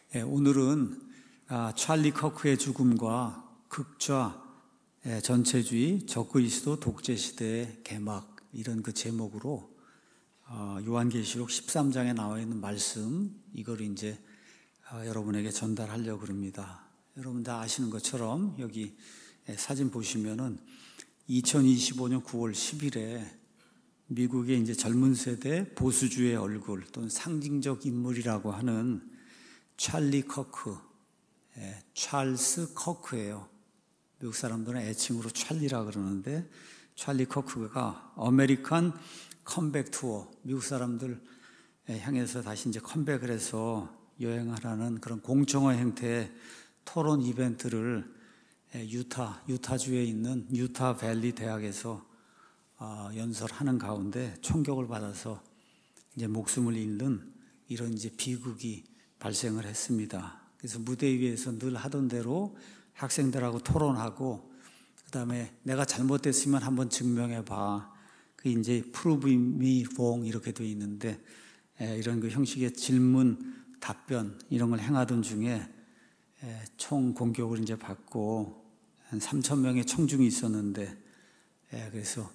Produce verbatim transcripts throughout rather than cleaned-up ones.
예, 오늘은 아, 찰리 커크의 죽음과 극좌 예, 전체주의 적그리스도 독재 시대의 개막 이런 그 제목으로 어, 요한계시록 십삼 장에 나와 있는 말씀 이걸 이제 어, 여러분에게 전달하려고 합니다. 여러분 다 아시는 것처럼 여기 예, 사진 보시면은 이천이십오 년 구월 십일에 미국의 이제 젊은 세대 보수주의 얼굴 또는 상징적 인물이라고 하는 찰리 커크, 예, 찰스 커크예요. 미국 사람들은 애칭으로 찰리라 그러는데 찰리 커크가 아메리칸 컴백 투어, 미국 사람들 향해서 다시 이제 컴백을 해서 여행하라는 그런 공청회 형태의 토론 이벤트를 유타, 유타주에 있는 유타 밸리 대학에서 연설하는 가운데 총격을 받아서 이제 목숨을 잃는 이런 이제 비극이 발생을 했습니다. 그래서 무대 위에서 늘 하던 대로 학생들하고 토론하고, 그 다음에 내가 잘못됐으면 한번 증명해 봐. 그 이제 prove me wrong 이렇게 되어 있는데, 이런 그 형식의 질문, 답변 이런 걸 행하던 중에 총 공격을 이제 받고 한 삼천 명의 청중이 있었는데, 그래서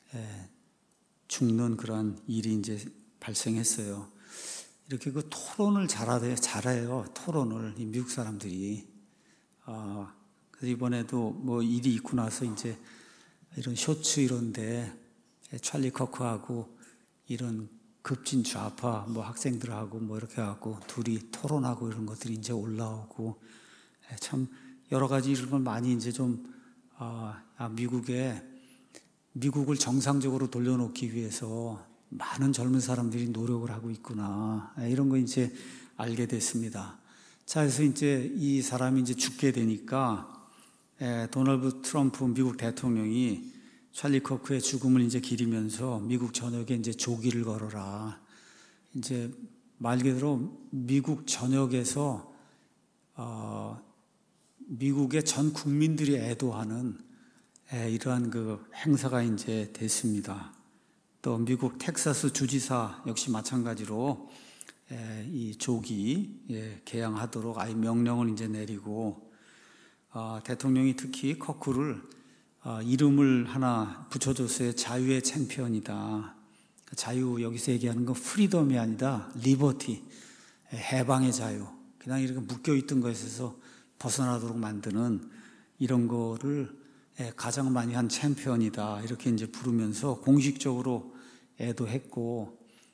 죽는 그런 일이 이제 발생했어요. 이렇게 그 토론을 잘하대요. 잘해요. 토론을 이 미국 사람들이. 어, 그래서 이번에도 뭐 일이 있고 나서 이제 이런 쇼츠 이런데 찰리 커크하고 이런 급진 좌파 뭐 학생들하고 뭐 이렇게 하고 둘이 토론하고 이런 것들이 이제 올라오고 참 여러 가지 이런 걸 많이 이제 좀 어, 아, 미국에 미국을 정상적으로 돌려놓기 위해서 많은 젊은 사람들이 노력을 하고 있구나. 이런 거 이제 알게 됐습니다. 자, 그래서 이제 이 사람이 이제 죽게 되니까, 에, 도널드 트럼프 미국 대통령이 찰리 커크의 죽음을 이제 기리면서 미국 전역에 이제 조기를 걸어라. 이제 말 그대로 미국 전역에서, 어, 미국의 전 국민들이 애도하는 에, 이러한 그 행사가 이제 됐습니다. 또 미국 텍사스 주지사 역시 마찬가지로 이 조기 개항하도록 아예 명령을 이제 내리고, 대통령이 특히 커크를 이름을 하나 붙여줬어요. 자유의 챔피언이다. 자유 여기서 얘기하는 건 프리덤이 아니다. 리버티, 해방의 자유. 그냥 이렇게 묶여있던 것에서 벗어나도록 만드는 이런 거를 가장 많이 한 챔피언이다. 이렇게 이제 부르면서 공식적으로 애도했고,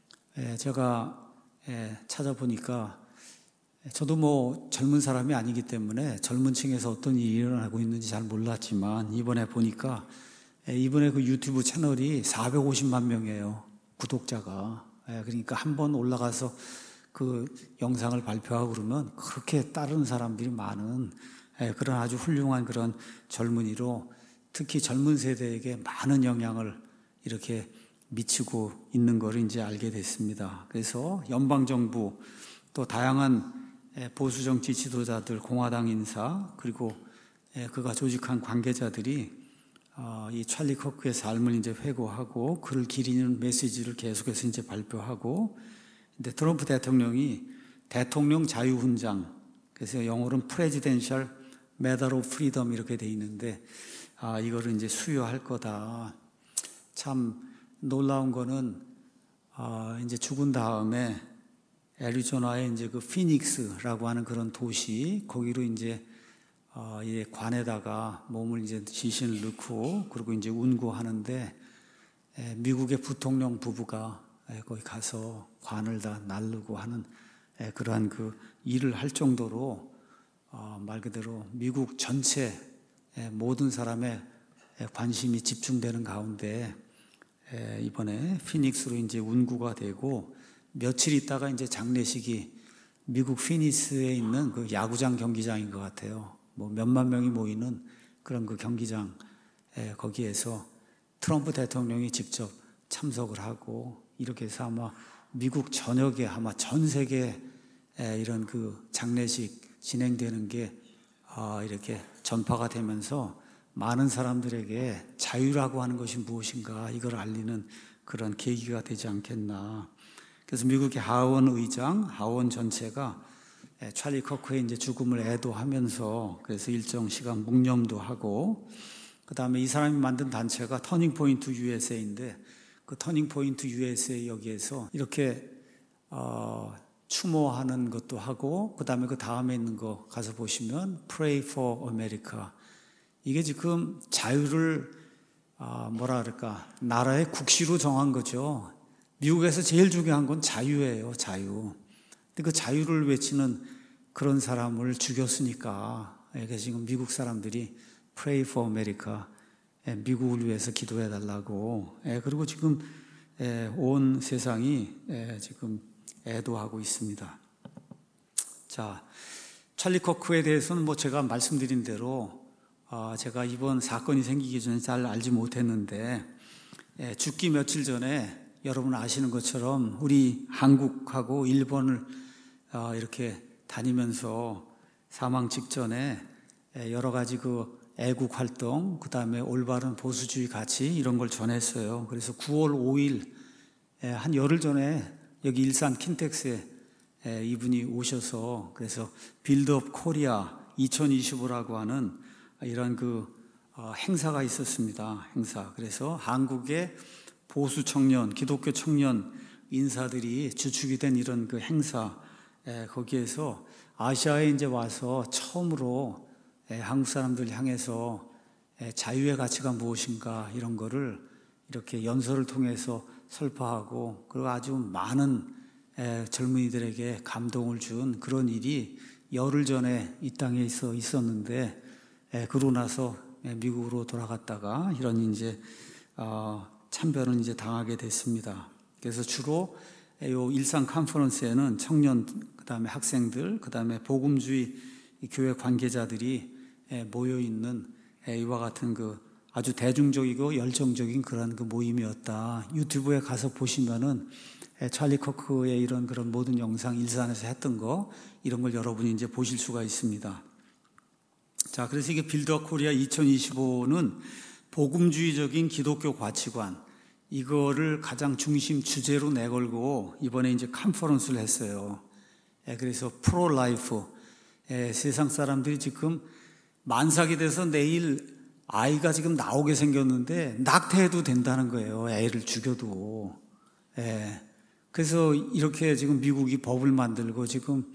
제가 찾아보니까 저도 뭐 젊은 사람이 아니기 때문에 젊은 층에서 어떤 일이 일어나고 있는지 잘 몰랐지만 이번에 보니까 이번에 그 유튜브 채널이 사백오십만 명이에요. 구독자가. 그러니까 한번 올라가서 그 영상을 발표하고 그러면 그렇게 따르는 사람들이 많은 그런 아주 훌륭한 그런 젊은이로 특히 젊은 세대에게 많은 영향을 이렇게 미치고 있는 걸 이제 알게 됐습니다. 그래서 연방정부 또 다양한 보수정치 지도자들, 공화당 인사 그리고 그가 조직한 관계자들이 이 찰리 커크의 삶을 이제 회고하고 그를 기리는 메시지를 계속해서 이제 발표하고, 근데 트럼프 대통령이 대통령 자유훈장, 그래서 영어로는 Presidential Medal of Freedom 이렇게 돼 있는데, 아, 이거를 이제 수여할 거다. 참 놀라운 거는, 아, 이제 죽은 다음에 애리조나의 이제 그 피닉스라고 하는 그런 도시, 거기로 이제, 어, 이 관에다가 몸을 이제 시신을 넣고, 그리고 이제 운구하는데, 에, 미국의 부통령 부부가 에, 거기 가서 관을 다 나르고 하는 에, 그러한 그 일을 할 정도로, 어, 말 그대로 미국 전체 모든 사람의 관심이 집중되는 가운데 이번에 피닉스로 이제 운구가 되고, 며칠 있다가 이제 장례식이 미국 피닉스에 있는 그 야구장 경기장인 것 같아요. 뭐 몇만 명이 모이는 그런 그 경기장, 거기에서 트럼프 대통령이 직접 참석을 하고, 이렇게 해서 아마 미국 전역에 아마 전 세계 이런 그 장례식 진행되는 게 이렇게 전파가 되면서 많은 사람들에게 자유라고 하는 것이 무엇인가 이걸 알리는 그런 계기가 되지 않겠나. 그래서 미국의 하원 의장, 하원 전체가 찰리 커크의 이제 죽음을 애도하면서 그래서 일정 시간 묵념도 하고, 그 다음에 이 사람이 만든 단체가 터닝 포인트 유에스에이인데 그 터닝 포인트 유에스에이 여기에서 이렇게 어, 추모하는 것도 하고, 그 다음에 그 다음에 있는 거 가서 보시면 Pray for America. 이게 지금 자유를 아, 뭐라 그럴까, 나라의 국시로 정한 거죠. 미국에서 제일 중요한 건 자유예요, 자유. 근데 그 자유를 외치는 그런 사람을 죽였으니까, 이게 지금 미국 사람들이 Pray for America, 미국을 위해서 기도해 달라고. 그리고 지금 온 세상이 지금 애도하고 있습니다. 자, 찰리 커크에 대해서는 뭐 제가 말씀드린 대로 제가 이번 사건이 생기기 전에 잘 알지 못했는데, 죽기 며칠 전에 여러분 아시는 것처럼 우리 한국하고 일본을 이렇게 다니면서 사망 직전에 여러 가지 그 애국 활동, 그 다음에 올바른 보수주의 가치 이런 걸 전했어요. 그래서 구월 오일 한 열흘 전에 여기 일산 킨텍스에 이분이 오셔서 그래서 빌드업 코리아 이천이십오라고 하는 이런 그 행사가 있었습니다. 행사. 그래서 한국의 보수 청년, 기독교 청년 인사들이 주축이 된 이런 그 행사, 거기에서 아시아에 이제 와서 처음으로 한국 사람들 향해서 자유의 가치가 무엇인가 이런 거를 이렇게 연설을 통해서 설파하고, 그리고 아주 많은 젊은이들에게 감동을 준 그런 일이 열흘 전에 이 땅에 있어 있었는데, 그러고 나서 미국으로 돌아갔다가 이런 이제 참변을 이제 당하게 됐습니다. 그래서 주로 요 일상 컨퍼런스에는 청년, 그 다음에 학생들, 그 다음에 복음주의 교회 관계자들이 모여 있는 이와 같은 그 아주 대중적이고 열정적인 그런 그 모임이었다. 유튜브에 가서 보시면은 찰리 커크의 이런 그런 모든 영상, 일산에서 했던 거 이런 걸 여러분이 이제 보실 수가 있습니다. 자, 그래서 이게 빌드업 코리아 이천이십오는 복음주의적인 기독교 가치관, 이거를 가장 중심 주제로 내걸고 이번에 이제 컨퍼런스를 했어요. 그래서 프로 라이프, 세상 사람들이 지금 만삭이 돼서 내일 아이가 지금 나오게 생겼는데 낙태해도 된다는 거예요. 애를 죽여도. 그래서 이렇게 지금 미국이 법을 만들고 지금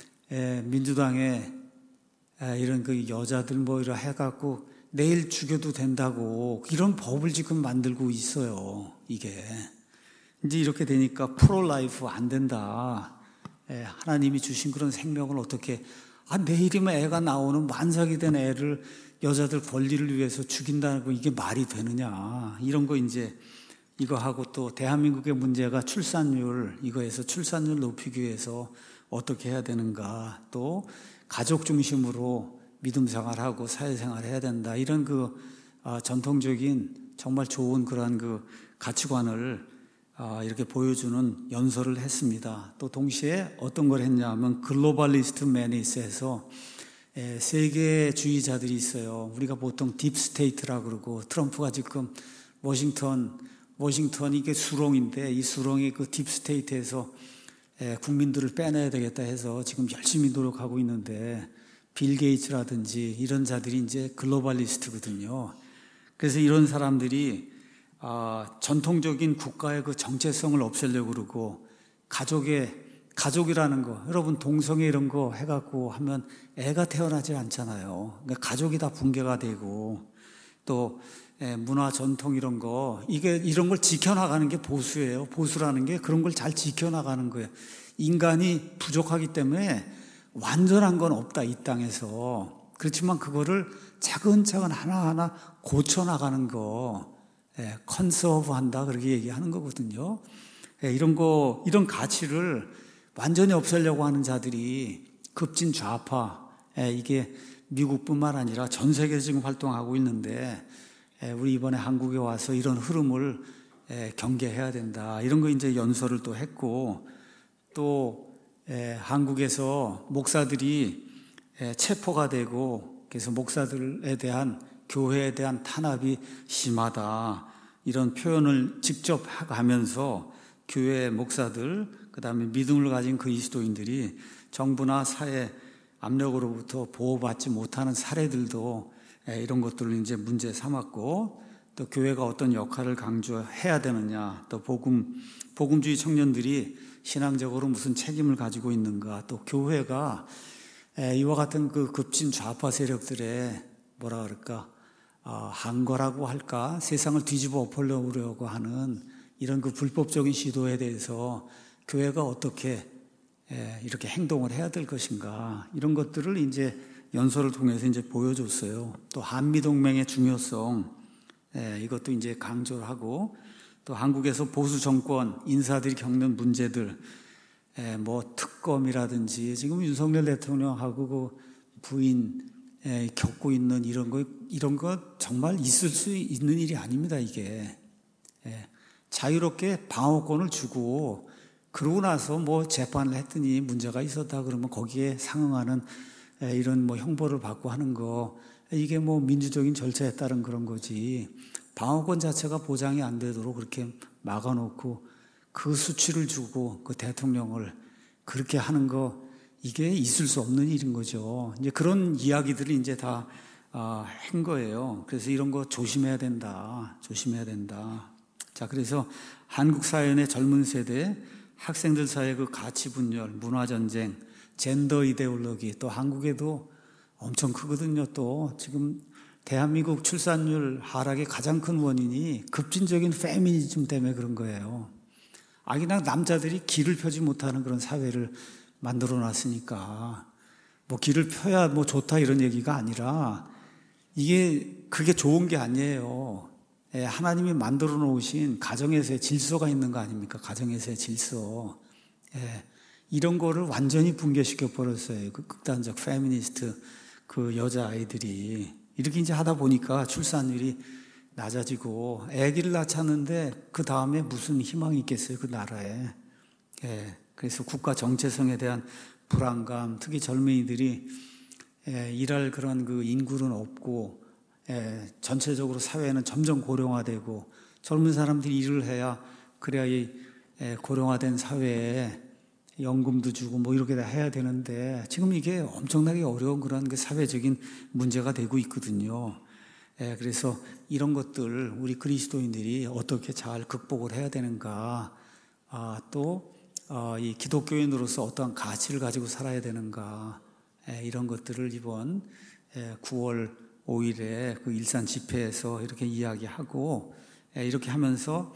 민주당에 이런 그 여자들 뭐 이런 해갖고 내일 죽여도 된다고 이런 법을 지금 만들고 있어요. 이게 이제 이렇게 되니까 프로라이프 안 된다. 하나님이 주신 그런 생명을 어떻게 아 내일이면 애가 나오는 만삭이 된 애를 여자들 권리를 위해서 죽인다는 거 이게 말이 되느냐 이런 거 이제 이거 하고, 또 대한민국의 문제가 출산율, 이거에서 출산율 높이기 위해서 어떻게 해야 되는가, 또 가족 중심으로 믿음 생활하고 사회생활 해야 된다, 이런 그 어, 전통적인 정말 좋은 그러한 그 가치관을 어, 이렇게 보여주는 연설을 했습니다. 또 동시에 어떤 걸 했냐면 글로벌리스트 매니스에서 에, 세계주의자들이 있어요. 우리가 보통 딥스테이트라고 그러고, 트럼프가 지금 워싱턴 워싱턴이 이게 수렁인데 이 수렁이 그 딥스테이트에서 에, 국민들을 빼내야 되겠다 해서 지금 열심히 노력하고 있는데, 빌 게이츠라든지 이런 자들이 이제 글로벌리스트거든요. 그래서 이런 사람들이 아, 전통적인 국가의 그 정체성을 없애려고 그러고, 가족의 가족이라는 거, 여러분 동성애 이런 거 해갖고 하면 애가 태어나지 않잖아요. 그러니까 가족이 다 붕괴가 되고, 또 문화 전통 이런 거, 이게 이런 걸 지켜나가는 게 보수예요. 보수라는 게 그런 걸 잘 지켜나가는 거예요. 인간이 부족하기 때문에 완전한 건 없다, 이 땅에서. 그렇지만 그거를 차근차근 하나하나 고쳐나가는 거, 예, 컨서브 한다, 그렇게 얘기하는 거거든요. 예, 이런 거, 이런 가치를 완전히 없애려고 하는 자들이 급진 좌파, 예, 이게 미국뿐만 아니라 전 세계에서 지금 활동하고 있는데, 예, 우리 이번에 한국에 와서 이런 흐름을 예, 경계해야 된다, 이런 거 이제 연설을 또 했고, 또 예, 한국에서 목사들이 예, 체포가 되고, 그래서 목사들에 대한, 교회에 대한 탄압이 심하다, 이런 표현을 직접 하면서 교회 목사들, 그 다음에 믿음을 가진 그리스도인들이 정부나 사회 압력으로부터 보호받지 못하는 사례들도 이런 것들을 이제 문제 삼았고, 또 교회가 어떤 역할을 강조해야 되느냐, 또 복음, 복음주의 청년들이 신앙적으로 무슨 책임을 가지고 있는가, 또 교회가 이와 같은 그 급진 좌파 세력들의 뭐라 그럴까, 어, 한거라고 할까, 세상을 뒤집어 엎으려고 하는 이런 그 불법적인 시도에 대해서 교회가 어떻게 이렇게 행동을 해야 될 것인가, 이런 것들을 이제 연설을 통해서 이제 보여줬어요. 또 한미동맹의 중요성, 이것도 이제 강조를 하고, 또 한국에서 보수 정권 인사들이 겪는 문제들, 뭐 특검이라든지 지금 윤석열 대통령하고 그 부인 겪고 있는 이런 거, 이런 거 정말 있을 수 있는 일이 아닙니다, 이게. 자유롭게 방어권을 주고, 그러고 나서 뭐 재판을 했더니 문제가 있었다 그러면 거기에 상응하는 이런 뭐 형벌을 받고 하는 거, 이게 뭐 민주적인 절차에 따른 그런 거지. 방어권 자체가 보장이 안 되도록 그렇게 막아놓고 그 수치를 주고 그 대통령을 그렇게 하는 거, 이게 있을 수 없는 일인 거죠. 이제 그런 이야기들을 이제 다 한 거예요. 그래서 이런 거 조심해야 된다, 조심해야 된다. 자, 그래서 한국 사회의 젊은 세대, 학생들 사이의 그 가치 분열, 문화 전쟁, 젠더 이데올로기, 또 한국에도 엄청 크거든요. 또 지금 대한민국 출산율 하락의 가장 큰 원인이 급진적인 페미니즘 때문에 그런 거예요. 아, 그냥 남자들이 길을 펴지 못하는 그런 사회를 만들어 놨으니까, 뭐 길을 펴야 뭐 좋다 이런 얘기가 아니라, 이게 그게 좋은 게 아니에요. 예, 하나님이 만들어 놓으신 가정에서의 질서가 있는 거 아닙니까? 가정에서의 질서. 예, 이런 거를 완전히 붕괴시켜 버렸어요. 그 극단적 페미니스트 그 여자아이들이. 이렇게 이제 하다 보니까 출산율이 낮아지고, 아기를 낳았는데 그 다음에 무슨 희망이 있겠어요, 그 나라에. 예, 그래서 국가 정체성에 대한 불안감, 특히 젊은이들이 예, 일할 그런 그 인구는 없고, 예, 전체적으로 사회는 점점 고령화되고, 젊은 사람들이 일을 해야, 그래야 이 예, 고령화된 사회에 연금도 주고 뭐 이렇게 다 해야 되는데, 지금 이게 엄청나게 어려운 그런 그 사회적인 문제가 되고 있거든요. 예, 그래서 이런 것들 우리 그리스도인들이 어떻게 잘 극복을 해야 되는가, 아, 또 어, 이 기독교인으로서 어떠한 가치를 가지고 살아야 되는가, 예, 이런 것들을 이번 예, 구월 오일에 그 일산 집회에서 이렇게 이야기하고, 예, 이렇게 하면서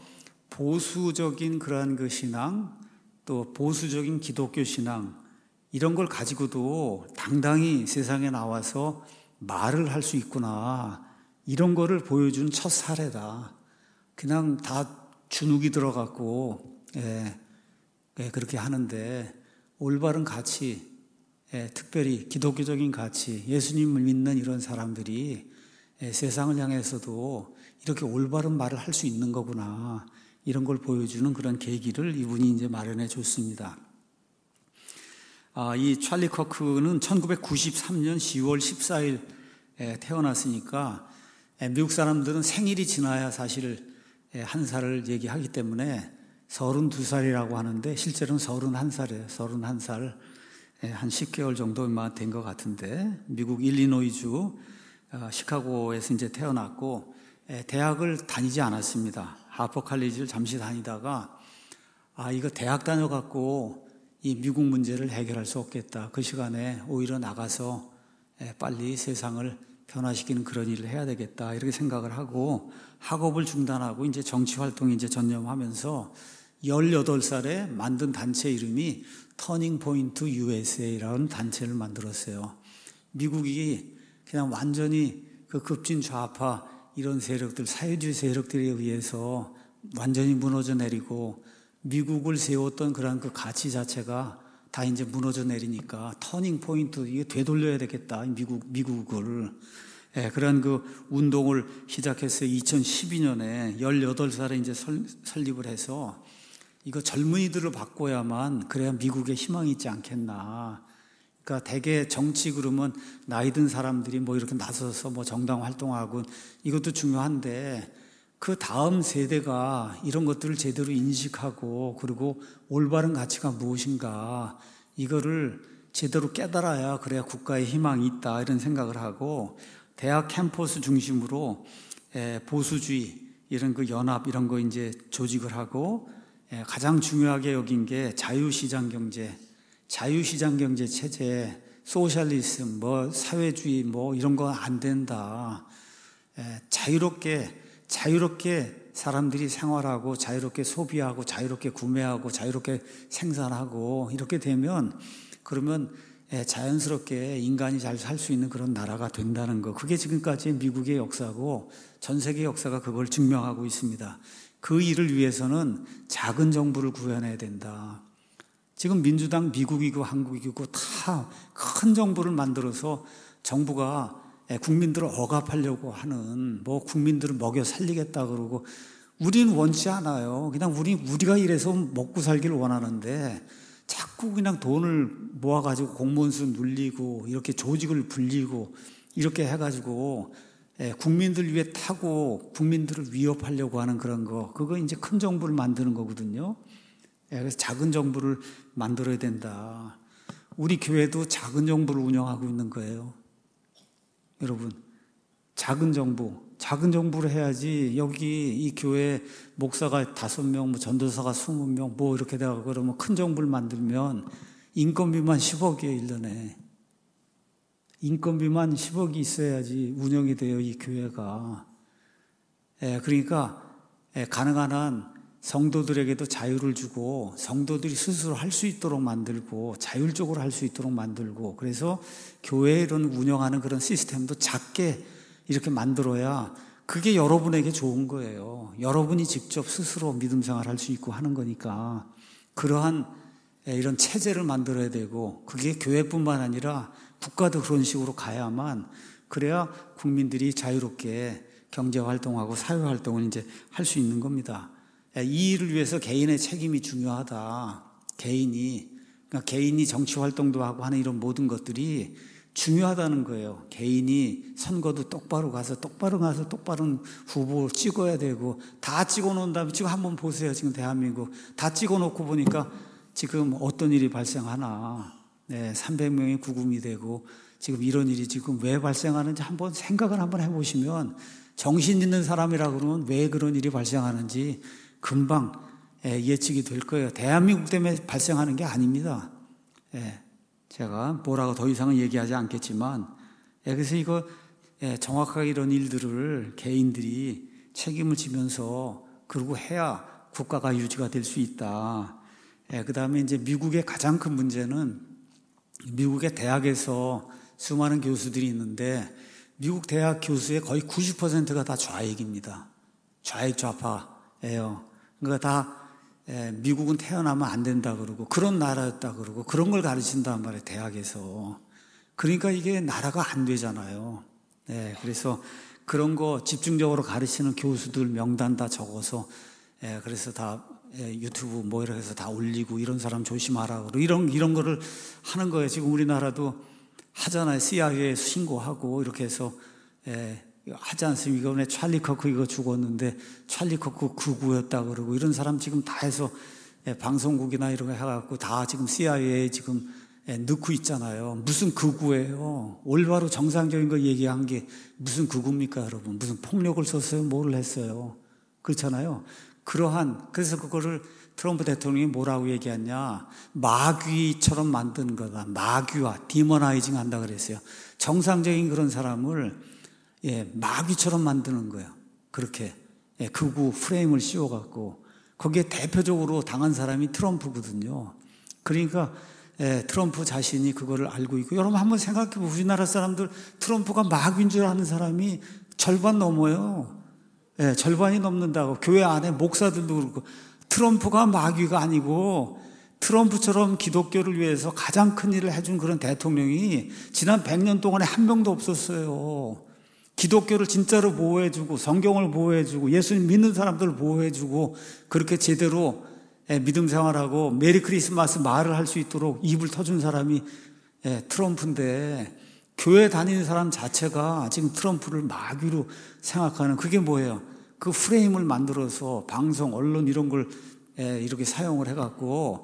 보수적인 그러한 그 신앙, 또 보수적인 기독교 신앙, 이런 걸 가지고도 당당히 세상에 나와서 말을 할 수 있구나, 이런 거를 보여준 첫 사례다. 그냥 다 주눅이 들어갔고, 예, 예, 그렇게 하는데 올바른 가치, 예, 특별히 기독교적인 가치, 예수님을 믿는 이런 사람들이 예, 세상을 향해서도 이렇게 올바른 말을 할 수 있는 거구나, 이런 걸 보여주는 그런 계기를 이분이 이제 마련해 줬습니다. 아, 이 찰리 커크는 천구백구십삼 년 시월 십사일에 태어났으니까 미국 사람들은 생일이 지나야 사실 한 살을 얘기하기 때문에 서른두 살이라고 하는데 실제로는 서른한 살이에요. 서른한 살, 한 십 개월 정도만 된 것 같은데, 미국 일리노이주 시카고에서 이제 태어났고, 대학을 다니지 않았습니다. 하퍼 칼리지를 잠시 다니다가, 아, 이거 대학 다녀갖고 이 미국 문제를 해결할 수 없겠다. 그 시간에 오히려 나가서 빨리 세상을 변화시키는 그런 일을 해야 되겠다, 이렇게 생각을 하고 학업을 중단하고 이제 정치 활동에 이제 전념하면서 열여덟 살에 만든 단체 이름이 터닝 포인트 유에스에이라는 단체를 만들었어요. 미국이 그냥 완전히 그 급진 좌파 이런 세력들, 사회주의 세력들에 의해서 완전히 무너져 내리고, 미국을 세웠던 그런 그 가치 자체가 다 이제 무너져 내리니까 터닝 포인트, 이게 되돌려야 되겠다, 미국, 미국을. 예, 그런 그 운동을 시작했어요. 이천십이 년에 열여덟 살에 이제 설, 설립을 해서, 이거 젊은이들을 바꿔야만 그래야 미국에 희망이 있지 않겠나. 그러니까 대개 정치 그러면 나이 든 사람들이 뭐 이렇게 나서서 뭐 정당 활동하고 이것도 중요한데, 그 다음 세대가 이런 것들을 제대로 인식하고 그리고 올바른 가치가 무엇인가 이거를 제대로 깨달아야 그래야 국가의 희망이 있다 이런 생각을 하고 대학 캠퍼스 중심으로 보수주의 이런 그 연합 이런 거 이제 조직을 하고 가장 중요하게 여긴 게 자유시장 경제, 자유시장 경제 체제, 소셜리즘, 뭐 사회주의 뭐 이런 거 안 된다. 자유롭게 자유롭게 사람들이 생활하고 자유롭게 소비하고 자유롭게 구매하고 자유롭게 생산하고 이렇게 되면 그러면 자연스럽게 인간이 잘 살 수 있는 그런 나라가 된다는 거. 그게 지금까지 미국의 역사고 전 세계 역사가 그걸 증명하고 있습니다. 그 일을 위해서는 작은 정부를 구현해야 된다. 지금 민주당 미국이고 한국이고 다 큰 정부를 만들어서 정부가 국민들을 억압하려고 하는 뭐 국민들을 먹여 살리겠다 그러고 우리는 원치 않아요. 그냥 우리, 우리가 이래서 먹고 살기를 원하는데 자꾸 그냥 돈을 모아가지고 공무원 수 눌리고 이렇게 조직을 불리고 이렇게 해가지고 국민들 위해 타고 국민들을 위협하려고 하는 그런 거 그거 이제 큰 정부를 만드는 거거든요. 그래서 작은 정부를 만들어야 된다. 우리 교회도 작은 정부를 운영하고 있는 거예요. 여러분 작은 정부 작은 정부를 해야지 여기 이 교회 목사가 다섯 명, 뭐 전도사가 스무 명, 뭐 이렇게 되고 그러면 큰 정부를 만들면 인건비만 십억이에요, 일 년에. 인건비만 십억이 있어야지 운영이 돼요, 이 교회가. 예, 그러니까 예, 가능한 한 성도들에게도 자유를 주고 성도들이 스스로 할 수 있도록 만들고 자율적으로 할 수 있도록 만들고 그래서 교회 이런 운영하는 그런 시스템도 작게 이렇게 만들어야 그게 여러분에게 좋은 거예요. 여러분이 직접 스스로 믿음 생활할 수 있고 하는 거니까 그러한 이런 체제를 만들어야 되고 그게 교회뿐만 아니라 국가도 그런 식으로 가야만 그래야 국민들이 자유롭게 경제활동하고 사회활동을 이제 할 수 있는 겁니다. 이 일을 위해서 개인의 책임이 중요하다. 개인이, 그러니까 개인이 정치활동도 하고 하는 이런 모든 것들이 중요하다는 거예요. 개인이 선거도 똑바로 가서 똑바로 가서 똑바른 후보 찍어야 되고 다 찍어놓은 다음에 지금 한번 보세요. 지금 대한민국 다 찍어놓고 보니까 지금 어떤 일이 발생하나. 네, 삼백 명이 구금이 되고 지금 이런 일이 지금 왜 발생하는지 한번 생각을 한번 해보시면 정신 있는 사람이라 그러면 왜 그런 일이 발생하는지 금방 예측이 될 거예요. 대한민국 때문에 발생하는 게 아닙니다. 제가 뭐라고 더 이상은 얘기하지 않겠지만 그래서 이거 정확하게 이런 일들을 개인들이 책임을 지면서 그러고 해야 국가가 유지가 될 수 있다. 그 다음에 이제 미국의 가장 큰 문제는 미국의 대학에서 수많은 교수들이 있는데 미국 대학 교수의 거의 구십 퍼센트가 다 좌익입니다. 좌익 좌파예요. 그러니까 다 미국은 태어나면 안 된다 그러고 그런 나라였다 그러고 그런 걸 가르친단 말이에요. 대학에서. 그러니까 이게 나라가 안 되잖아요. 네, 그래서 그런 거 집중적으로 가르치는 교수들 명단 다 적어서 그래서 다 유튜브 뭐 이렇게 해서 다 올리고 이런 사람 조심하라 그러고 이런 이런 거를 하는 거예요. 지금 우리나라도 하잖아요. 씨아이에이에 신고하고 이렇게 해서 에, 하지 않습니까? 이번에 찰리 커크 이거 죽었는데 찰리 커크 극우였다 그러고 이런 사람 지금 다 해서 에, 방송국이나 이런 거 해갖고 다 지금 씨아이에이에 지금 에, 넣고 있잖아요. 무슨 극우예요? 올바로 정상적인 거 얘기한 게 무슨 극우입니까, 여러분? 무슨 폭력을 썼어요? 뭐를 했어요? 그렇잖아요. 그러한 그래서 그거를 트럼프 대통령이 뭐라고 얘기했냐? 마귀처럼 만드는 거다. 마귀화, 디모나이징 한다 그랬어요. 정상적인 그런 사람을 예, 마귀처럼 만드는 거예요. 그렇게 예, 극우 프레임을 씌워갖고 거기에 대표적으로 당한 사람이 트럼프거든요. 그러니까 예, 트럼프 자신이 그거를 알고 있고 여러분 한번 생각해 보세요. 우리나라 사람들 트럼프가 마귀인 줄 아는 사람이 절반 넘어요. 예, 절반이 넘는다고. 교회 안에 목사들도 그렇고 트럼프가 마귀가 아니고 트럼프처럼 기독교를 위해서 가장 큰 일을 해준 그런 대통령이 지난 백 년 동안에 한 명도 없었어요. 기독교를 진짜로 보호해주고 성경을 보호해주고 예수님 믿는 사람들을 보호해주고 그렇게 제대로 믿음 생활하고 메리 크리스마스 말을 할 수 있도록 입을 터준 사람이 트럼프인데 교회 다니는 사람 자체가 지금 트럼프를 마귀로 생각하는 그게 뭐예요? 그 프레임을 만들어서 방송, 언론 이런 걸 이렇게 사용을 해갖고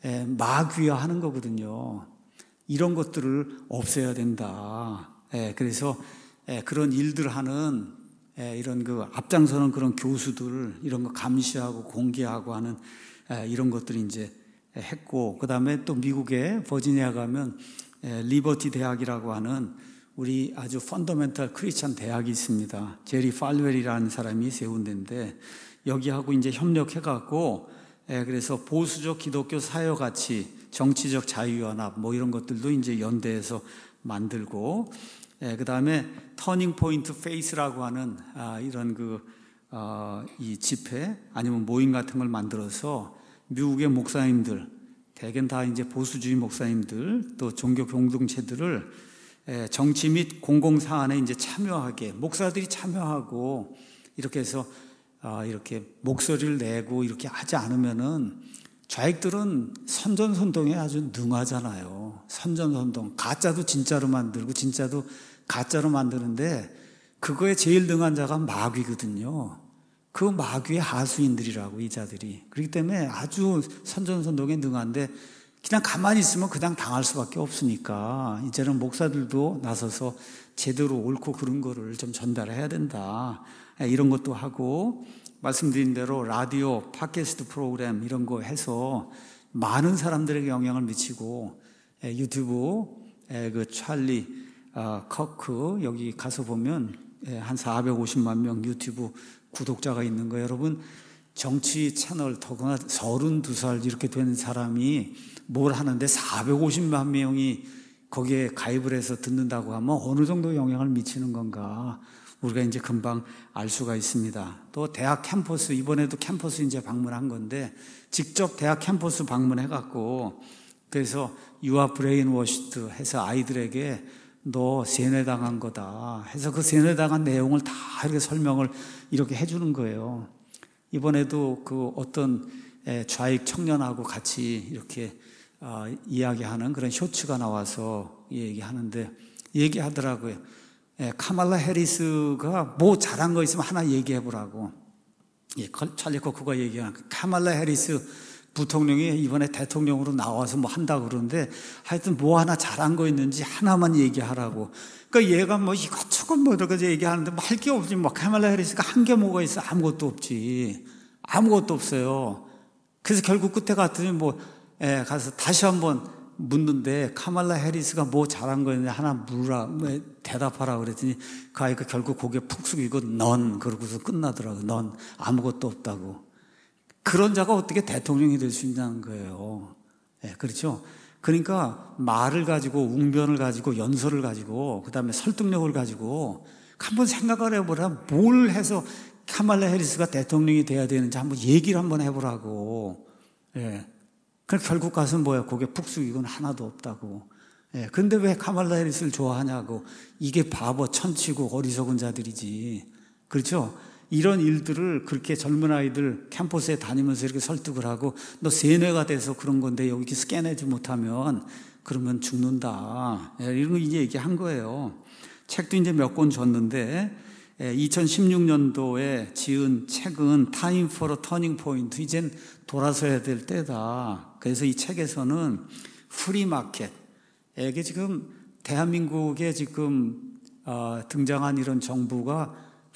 마귀화하는 거거든요. 이런 것들을 없애야 된다. 그래서 그런 일들 하는 이런 그 앞장서는 그런 교수들 이런 거 감시하고 공개하고 하는 이런 것들이 이제 했고, 그 다음에 또 미국의 버지니아 가면 리버티 대학이라고 하는 우리 아주 펀더멘탈 크리스찬 대학이 있습니다. 제리 팔웰이라는 사람이 세운 데인데 여기하고 이제 협력해갖고 그래서 보수적 기독교 사회가치, 정치적 자유연합 뭐 이런 것들도 이제 연대해서 만들고, 그 다음에 터닝 포인트 페이스라고 하는 아, 이런 그 어, 이 집회 아니면 모임 같은 걸 만들어서 미국의 목사님들, 대개는 다 이제 보수주의 목사님들 또 종교 공동체들을 정치 및 공공 사안에 이제 참여하게 목사들이 참여하고 이렇게 해서 이렇게 목소리를 내고 이렇게 하지 않으면은 좌익들은 선전선동에 아주 능하잖아요. 선전선동, 가짜도 진짜로 만들고 진짜도 가짜로 만드는데 그거에 제일 능한 자가 마귀거든요. 그 마귀의 하수인들이라고 이 자들이. 그렇기 때문에 아주 선전선동에 능한데 그냥 가만히 있으면 그냥 당할 수밖에 없으니까 이제는 목사들도 나서서 제대로 옳고 그른 거를 좀 전달해야 된다. 이런 것도 하고, 말씀드린 대로 라디오, 팟캐스트 프로그램 이런 거 해서 많은 사람들에게 영향을 미치고, 유튜브 그 찰리 커크 여기 가서 보면 한 사백오십만 명 유튜브 구독자가 있는 거예요. 여러분, 정치 채널 더구나 서른두 살 이렇게 된 사람이 뭘 하는데 사백오십만 명이 거기에 가입을 해서 듣는다고 하면 어느 정도 영향을 미치는 건가 우리가 이제 금방 알 수가 있습니다. 또 대학 캠퍼스, 이번에도 캠퍼스 이제 방문한 건데 직접 대학 캠퍼스 방문해갖고 그래서 You are brainwashed 해서 아이들에게 너 세뇌당한 거다 해서 그 세뇌당한 내용을 다 이렇게 설명을 이렇게 해주는 거예요. 이번에도 그 어떤 좌익 청년하고 같이 이렇게 어, 이야기하는 그런 쇼츠가 나와서 얘기하는데 얘기하더라고요. 예, 카말라 해리스가 뭐 잘한 거 있으면 하나 얘기해 보라고. 예, 찰리 코크가 얘기한 카말라 해리스 부통령이 이번에 대통령으로 나와서 뭐 한다고 그러는데 하여튼 뭐 하나 잘한 거 있는지 하나만 얘기하라고. 그러니까 얘가 뭐 이것저것 뭐 이렇게 얘기하는데 뭐 할 게 없지. 뭐 카말라 해리스가 한 게 뭐가 있어? 아무것도 없지. 아무것도 없어요. 그래서 결국 끝에 갔더니 뭐 예, 가서 다시 한번 묻는데 카말라 해리스가 뭐 잘한 거 있는지 하나 물으라, 뭐 대답하라 그랬더니 그 아이가 결국 고개 푹 숙이고 넌 그러고서 끝나더라고. 넌 아무것도 없다고. 그런 자가 어떻게 대통령이 될 수 있냐는 거예요. 예, 그렇죠? 그러니까 말을 가지고 웅변을 가지고 연설을 가지고 그다음에 설득력을 가지고 한번 생각을 해보라. 뭘 해서 카말라 해리스가 대통령이 돼야 되는지 한번 얘기를 한번 해보라고. 예. 그럼 결국 가서 뭐야? 고개 푹 숙이고는 하나도 없다고. 예. 근데 왜 카말라 해리스를 좋아하냐고. 이게 바보, 천치고 어리석은 자들이지. 그렇죠? 이런 일들을 그렇게 젊은 아이들 캠퍼스에 다니면서 이렇게 설득을 하고 너 세뇌가 돼서 그런 건데 여기 스캔하지 못하면 그러면 죽는다. 예. 이런 거 이제 얘기한 거예요. 책도 이제 몇 권 줬는데 이천십육 년도에 지은 책은 Time for a Turning Point. 이젠 돌아서야 될 때다. 그래서 이 책에서는 프리마켓, 이게 지금 대한민국에 지금 어, 등장한 이런 정부가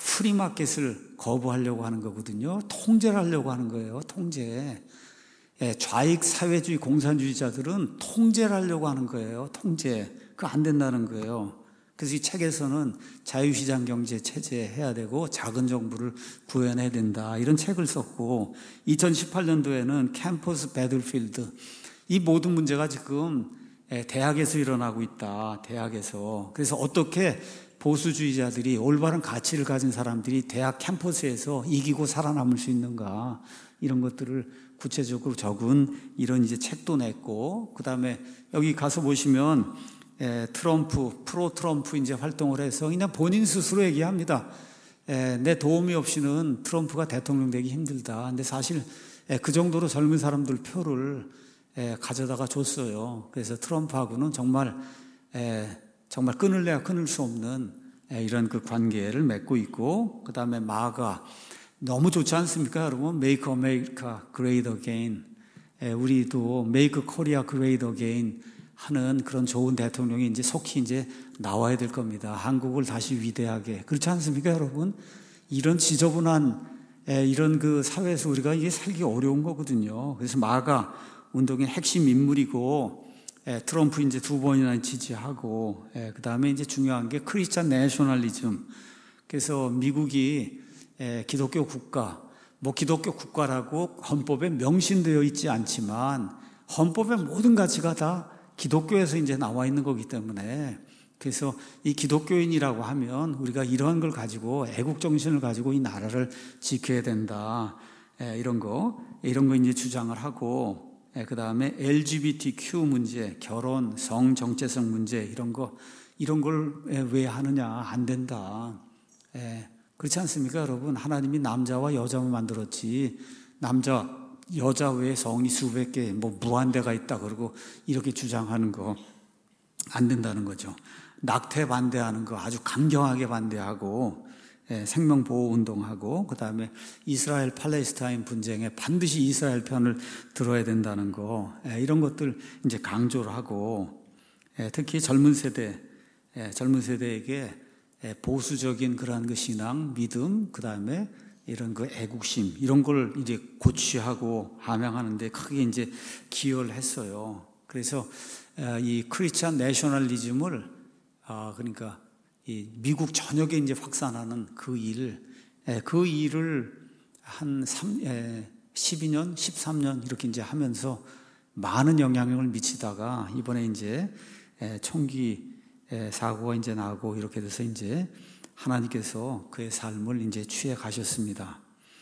프리마켓을 거부하려고 하는 거거든요. 통제를 하려고 하는 거예요. 통제. 예, 좌익 사회주의 공산주의자들은 통제를 하려고 하는 거예요. 통제. 그거 안 된다는 거예요. 그래서 이 책에서는 자유시장 경제 체제 해야 되고 작은 정부를 구현해야 된다. 이런 책을 썼고 이천십팔 년도에는 캠퍼스 배틀필드. 이 모든 문제가 지금 대학에서 일어나고 있다. 대학에서. 그래서 어떻게 보수주의자들이 올바른 가치를 가진 사람들이 대학 캠퍼스에서 이기고 살아남을 수 있는가. 이런 것들을 구체적으로 적은 이런 이제 책도 냈고 그다음에 여기 가서 보시면 에, 트럼프, 프로 트럼프 이제 활동을 해서 그냥 본인 스스로 얘기합니다. 에, 내 도움이 없이는 트럼프가 대통령 되기 힘들다. 근데 사실 에, 그 정도로 젊은 사람들 표를 에, 가져다가 줬어요. 그래서 트럼프하고는 정말 에, 정말 끊을래야 끊을 수 없는 에, 이런 그 관계를 맺고 있고, 그 다음에 마가 너무 좋지 않습니까, 여러분? Make America Great Again. 우리도 Make Korea Great Again 하는 그런 좋은 대통령이 이제 속히 이제 나와야 될 겁니다. 한국을 다시 위대하게. 그렇지 않습니까, 여러분? 이런 지저분한 이런 그 사회에서 우리가 이게 살기 어려운 거거든요. 그래서 마가 운동의 핵심 인물이고, 트럼프 이제 두 번이나 지지하고, 그 다음에 이제 중요한 게 크리스찬 내셔널리즘. 그래서 미국이 기독교 국가, 뭐 기독교 국가라고 헌법에 명시되어 있지 않지만 헌법의 모든 가치가 다 기독교에서 이제 나와 있는 거기 때문에, 그래서 이 기독교인이라고 하면 우리가 이러한 걸 가지고 애국 정신을 가지고 이 나라를 지켜야 된다. 이런 거, 이런 거 이제 주장을 하고, 그 다음에 엘지비티큐 문제, 결혼, 성 정체성 문제 이런 거, 이런 걸 왜 하느냐, 안 된다. 그렇지 않습니까, 여러분? 하나님이 남자와 여자만 만들었지 남자, 여자 외에 성이 수백 개, 뭐 무한대가 있다 그러고 이렇게 주장하는 거 안 된다는 거죠. 낙태 반대하는 거 아주 강경하게 반대하고, 예, 생명보호운동하고, 그 다음에 이스라엘 팔레스타인 분쟁에 반드시 이스라엘 편을 들어야 된다는 거, 예, 이런 것들 이제 강조를 하고, 예, 특히 젊은 세대, 예, 젊은 세대에게 예, 보수적인 그러한 그 신앙, 믿음, 그 다음에 이런 그 애국심, 이런 걸 이제 고취하고 함양하는데 크게 이제 기여를 했어요. 그래서 이 크리스찬 내셔널리즘을, 아, 그러니까 이 미국 전역에 이제 확산하는 그 일, 그 일을 한 십이 년, 십삼 년 이렇게 이제 하면서 많은 영향력을 미치다가 이번에 이제 총기 사고가 이제 나고 이렇게 돼서 이제 하나님께서 그의 삶을 이제 취해 가셨습니다.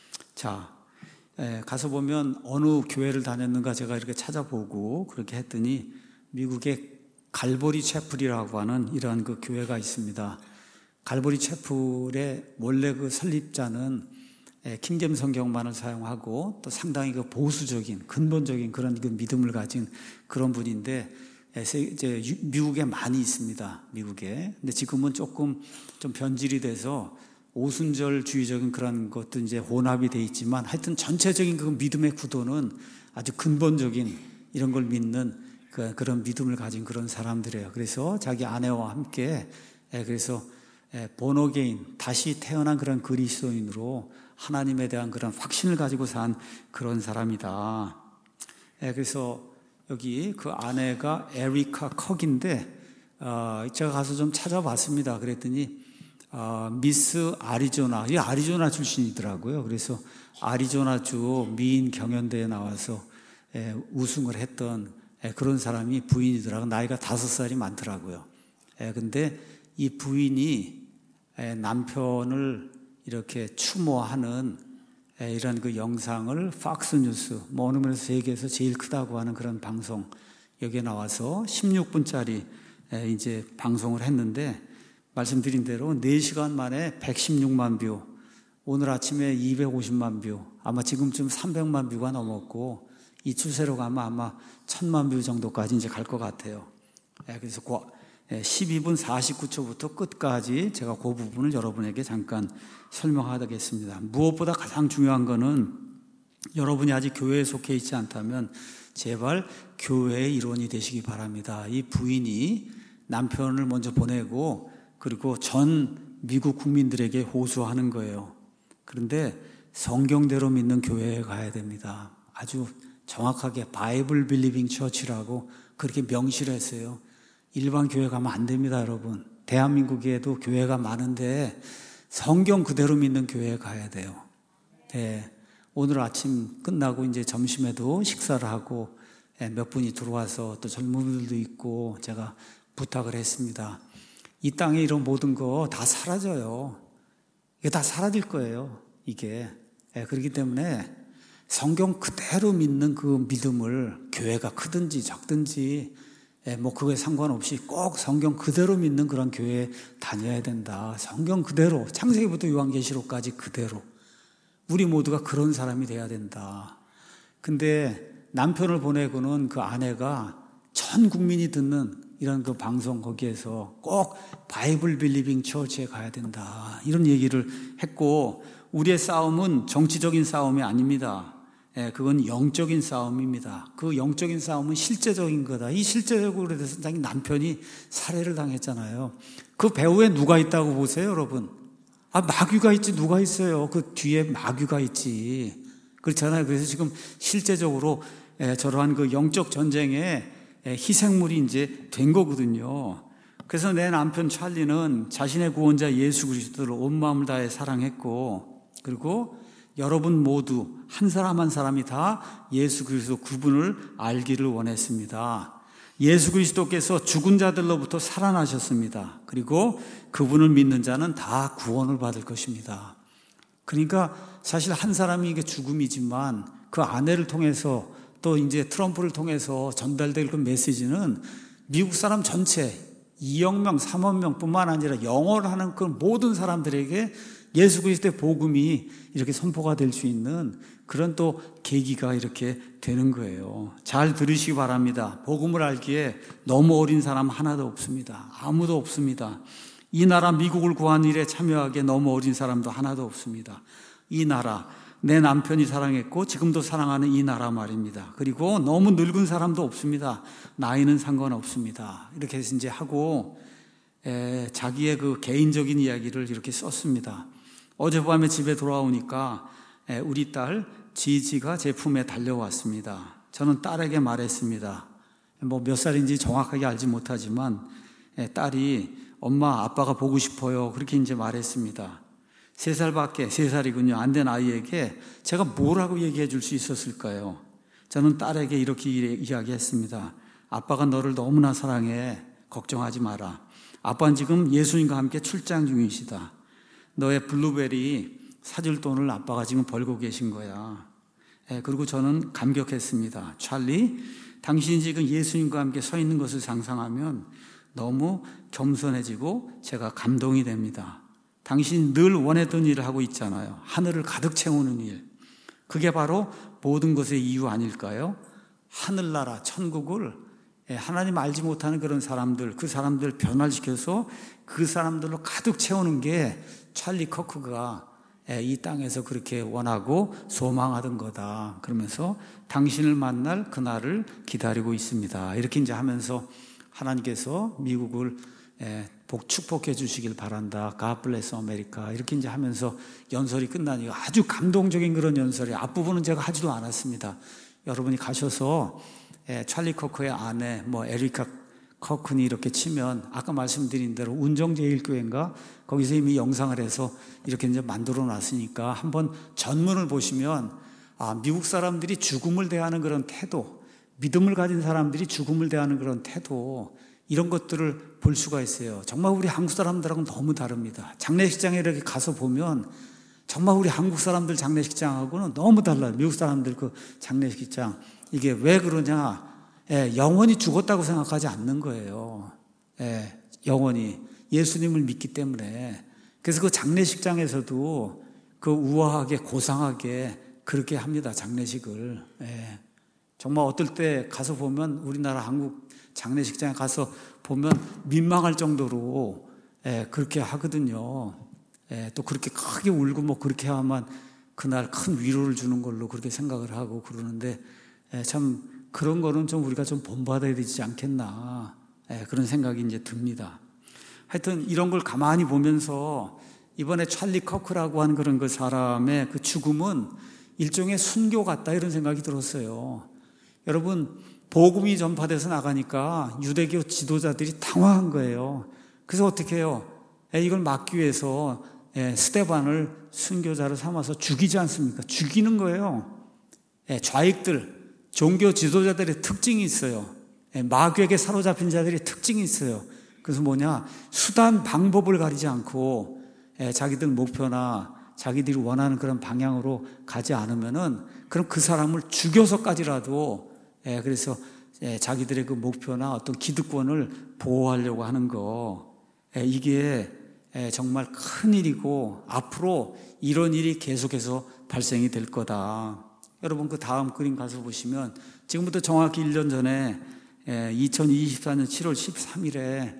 자, 가서 보면 어느 교회를 다녔는가 제가 이렇게 찾아보고 그렇게 했더니 미국의 갈보리 채플이라고 하는 이러한 그 교회가 있습니다. 갈보리 채플의 원래 그 설립자는 킹잼 성경만을 사용하고 또 상당히 그 보수적인 근본적인 그런 그 믿음을 가진 그런 분인데, 이제 미국에 많이 있습니다. 미국에. 근데 지금은 조금 좀 변질이 돼서 오순절주의적인 그런 것도 이제 혼합이 돼 있지만, 하여튼 전체적인 그 믿음의 구도는 아주 근본적인 이런 걸 믿는 그, 그런 믿음을 가진 그런 사람들이에요. 그래서 자기 아내와 함께, 그래서 본어게인, 다시 태어난 그런 그리스도인으로 하나님에 대한 그런 확신을 가지고 산 그런 사람이다. 그래서 여기 그 아내가 에리카 컥인데, 어, 제가 가서 좀 찾아봤습니다. 그랬더니 어, 미스 아리조나, 이 아리조나 출신이더라고요. 그래서 아리조나주 미인 경연대회에 나와서 에, 우승을 했던 에, 그런 사람이 부인이더라고요. 나이가 다섯 살이 많더라고요. 에, 근데 이 부인이 에, 남편을 이렇게 추모하는 에, 이런 그 영상을 팍스뉴스, 뭐 어느 면에서 세계에서 제일 크다고 하는 그런 방송, 여기에 나와서 십육 분짜리 에, 이제 방송을 했는데, 말씀드린 대로 네 시간 만에 백십육만 뷰, 오늘 아침에 이백오십만 뷰, 아마 지금쯤 삼백만 뷰가 넘었고, 이 추세로 가면 아마 천만 뷰 정도까지 이제 갈 것 같아요. 그래서 십이 분 사십구 초부터 끝까지 제가 그 부분을 여러분에게 잠깐 설명하겠습니다. 무엇보다 가장 중요한 거는, 여러분이 아직 교회에 속해 있지 않다면 제발 교회의 일원이 되시기 바랍니다. 이 부인이 남편을 먼저 보내고 그리고 전 미국 국민들에게 호소하는 거예요. 그런데 성경대로 믿는 교회에 가야 됩니다. 아주 정확하게 바이블 빌리빙 처치라고 그렇게 명시를 했어요. 일반 교회 가면 안 됩니다, 여러분. 대한민국에도 교회가 많은데 성경 그대로 믿는 교회에 가야 돼요. 네. 오늘 아침 끝나고 이제 점심에도 식사를 하고 몇 분이 들어와서 또 젊은 분들도 있고 제가 부탁을 했습니다. 이 땅에 이런 모든 거 다 사라져요. 이게 다 사라질 거예요, 이게. 그렇기 때문에 성경 그대로 믿는 그 믿음을, 교회가 크든지 작든지 뭐 그거에 상관없이 꼭 성경 그대로 믿는 그런 교회에 다녀야 된다. 성경 그대로, 창세기부터 요한계시록까지 그대로. 우리 모두가 그런 사람이 돼야 된다. 근데 남편을 보내고는 그 아내가 전 국민이 듣는 이런 그 방송 거기에서 꼭 바이블 빌리빙 처치에 가야 된다 이런 얘기를 했고, 우리의 싸움은 정치적인 싸움이 아닙니다. 예, 그건 영적인 싸움입니다. 그 영적인 싸움은 실제적인 거다. 이 실제적으로 돼서 남편이 살해를 당했잖아요. 그 배후에 누가 있다고 보세요, 여러분? 아, 마귀가 있지 누가 있어요? 그 뒤에 마귀가 있지. 그렇잖아요. 그래서 지금 실제적으로 예, 저러한 그 영적 전쟁에 예, 희생물이 이제 된 거거든요. 그래서 내 남편 찰리는 자신의 구원자 예수 그리스도를 온 마음을 다해 사랑했고, 그리고 여러분 모두 한 사람 한 사람이 다 예수 그리스도 그분을 알기를 원했습니다. 예수 그리스도께서 죽은 자들로부터 살아나셨습니다. 그리고 그분을 믿는 자는 다 구원을 받을 것입니다. 그러니까 사실 한 사람이 이게 죽음이지만 그 아내를 통해서 또 이제 트럼프를 통해서 전달될 그 메시지는 미국 사람 전체 이억 명, 삼억 명뿐만 아니라 영어를 하는 그 모든 사람들에게 예수 그리스도의 복음이 이렇게 선포가 될 수 있는 그런 또 계기가 이렇게 되는 거예요. 잘 들으시기 바랍니다. 복음을 알기에 너무 어린 사람 하나도 없습니다. 아무도 없습니다. 이 나라 미국을 구한 일에 참여하기에 너무 어린 사람도 하나도 없습니다. 이 나라, 내 남편이 사랑했고 지금도 사랑하는 이 나라 말입니다. 그리고 너무 늙은 사람도 없습니다. 나이는 상관없습니다. 이렇게 해서 이제 하고 에, 자기의 그 개인적인 이야기를 이렇게 썼습니다. 어젯밤에 집에 돌아오니까 에, 우리 딸 지지가 제 품에 달려왔습니다. 저는 딸에게 말했습니다. 뭐 몇 살인지 정확하게 알지 못하지만 에, 딸이 엄마 아빠가 보고 싶어요. 그렇게 이제 말했습니다. 세 살밖에, 세 살이군요. 안 된 아이에게 제가 뭐라고 얘기해 줄 수 있었을까요? 저는 딸에게 이렇게 이야기했습니다. 아빠가 너를 너무나 사랑해. 걱정하지 마라. 아빠는 지금 예수님과 함께 출장 중이시다. 너의 블루베리 사줄 돈을 아빠가 지금 벌고 계신 거야. 예, 그리고 저는 감격했습니다. 찰리, 당신이 지금 예수님과 함께 서 있는 것을 상상하면 너무 겸손해지고 제가 감동이 됩니다. 당신이 늘 원했던 일을 하고 있잖아요. 하늘을 가득 채우는 일. 그게 바로 모든 것의 이유 아닐까요? 하늘나라, 천국을 하나님 알지 못하는 그런 사람들, 그 사람들 변화시켜서 그 사람들로 가득 채우는 게 찰리 커크가 이 땅에서 그렇게 원하고 소망하던 거다. 그러면서 당신을 만날 그날을 기다리고 있습니다. 이렇게 이제 하면서 하나님께서 미국을 복 축복해 주시길 바란다. God bless America. 이렇게 이제 하면서 연설이 끝나니까 아주 감동적인 그런 연설이, 앞부분은 제가 하지도 않았습니다. 여러분이 가셔서 예, 찰리 커크의 아내 뭐 에리카 커크니 이렇게 치면 아까 말씀드린 대로 운정제일교회인가 거기서 이미 영상을 해서 이렇게 이제 만들어 놨으니까 한번 전문을 보시면 아, 미국 사람들이 죽음을 대하는 그런 태도, 믿음을 가진 사람들이 죽음을 대하는 그런 태도, 이런 것들을 볼 수가 있어요. 정말 우리 한국 사람들하고는 너무 다릅니다. 장례식장에 이렇게 가서 보면 정말 우리 한국 사람들 장례식장하고는 너무 달라요. 미국 사람들 그 장례식장. 이게 왜 그러냐? 예, 영원히 죽었다고 생각하지 않는 거예요. 예, 영원히 예수님을 믿기 때문에. 그래서 그 장례식장에서도 그 우아하게 고상하게 그렇게 합니다. 장례식을. 예, 정말 어떨 때 가서 보면 우리나라 한국 장례식장에 가서 보면 민망할 정도로 예, 그렇게 하거든요. 예, 또 그렇게 크게 울고 뭐 그렇게 하면 그날 큰 위로를 주는 걸로 그렇게 생각을 하고 그러는데 예, 참 그런 거는 좀 우리가 좀 본받아야 되지 않겠나 예, 그런 생각이 이제 듭니다. 하여튼 이런 걸 가만히 보면서 이번에 찰리 커크라고 하는 그런 그 사람의 그 죽음은 일종의 순교 같다 이런 생각이 들었어요. 여러분 복음이 전파돼서 나가니까 유대교 지도자들이 당황한 거예요. 그래서 어떻게 해요? 예, 이걸 막기 위해서 예, 스데반을 순교자로 삼아서 죽이지 않습니까? 죽이는 거예요. 예, 좌익들, 종교 지도자들의 특징이 있어요. 예, 마귀에게 사로잡힌 자들의 특징이 있어요. 그래서 뭐냐? 수단, 방법을 가리지 않고 예, 자기들 목표나 자기들이 원하는 그런 방향으로 가지 않으면은 그럼 그 사람을 죽여서까지라도 예, 그래서 예, 자기들의 그 목표나 어떤 기득권을 보호하려고 하는 거 예, 이게 예, 정말 큰 일이고 앞으로 이런 일이 계속해서 발생이 될 거다. 여러분 그 다음 그림 가서 보시면 지금부터 정확히 일 년 전에 이천이십사 년 칠월 십삼일에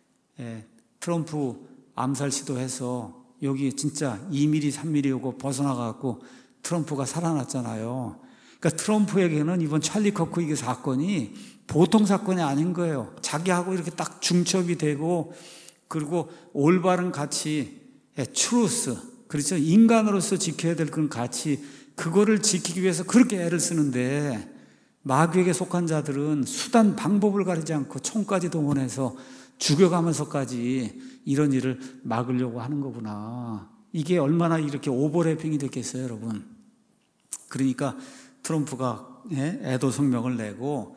트럼프 암살 시도해서 여기 진짜 이 밀리미터 삼 밀리미터 오고 벗어나갖고 트럼프가 살아났잖아요. 그러니까 트럼프에게는 이번 찰리 커크 이 사건이 보통 사건이 아닌 거예요. 자기하고 이렇게 딱 중첩이 되고, 그리고 올바른 가치, 트루스, 그렇죠. 인간으로서 지켜야 될 그런 가치, 그거를 지키기 위해서 그렇게 애를 쓰는데, 마귀에게 속한 자들은 수단 방법을 가리지 않고 총까지 동원해서 죽여가면서까지 이런 일을 막으려고 하는 거구나. 이게 얼마나 이렇게 오버래핑이 됐겠어요, 여러분. 그러니까 트럼프가 애도 성명을 내고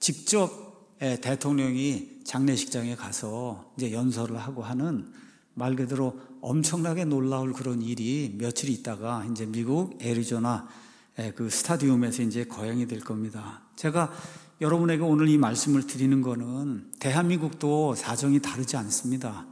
직접 대통령이 장례식장에 가서 이제 연설을 하고 하는, 말 그대로 엄청나게 놀라울 그런 일이 며칠 있다가 이제 미국 애리조나 그 스타디움에서 이제 거행이 될 겁니다. 제가 여러분에게 오늘 이 말씀을 드리는 거는 대한민국도 사정이 다르지 않습니다.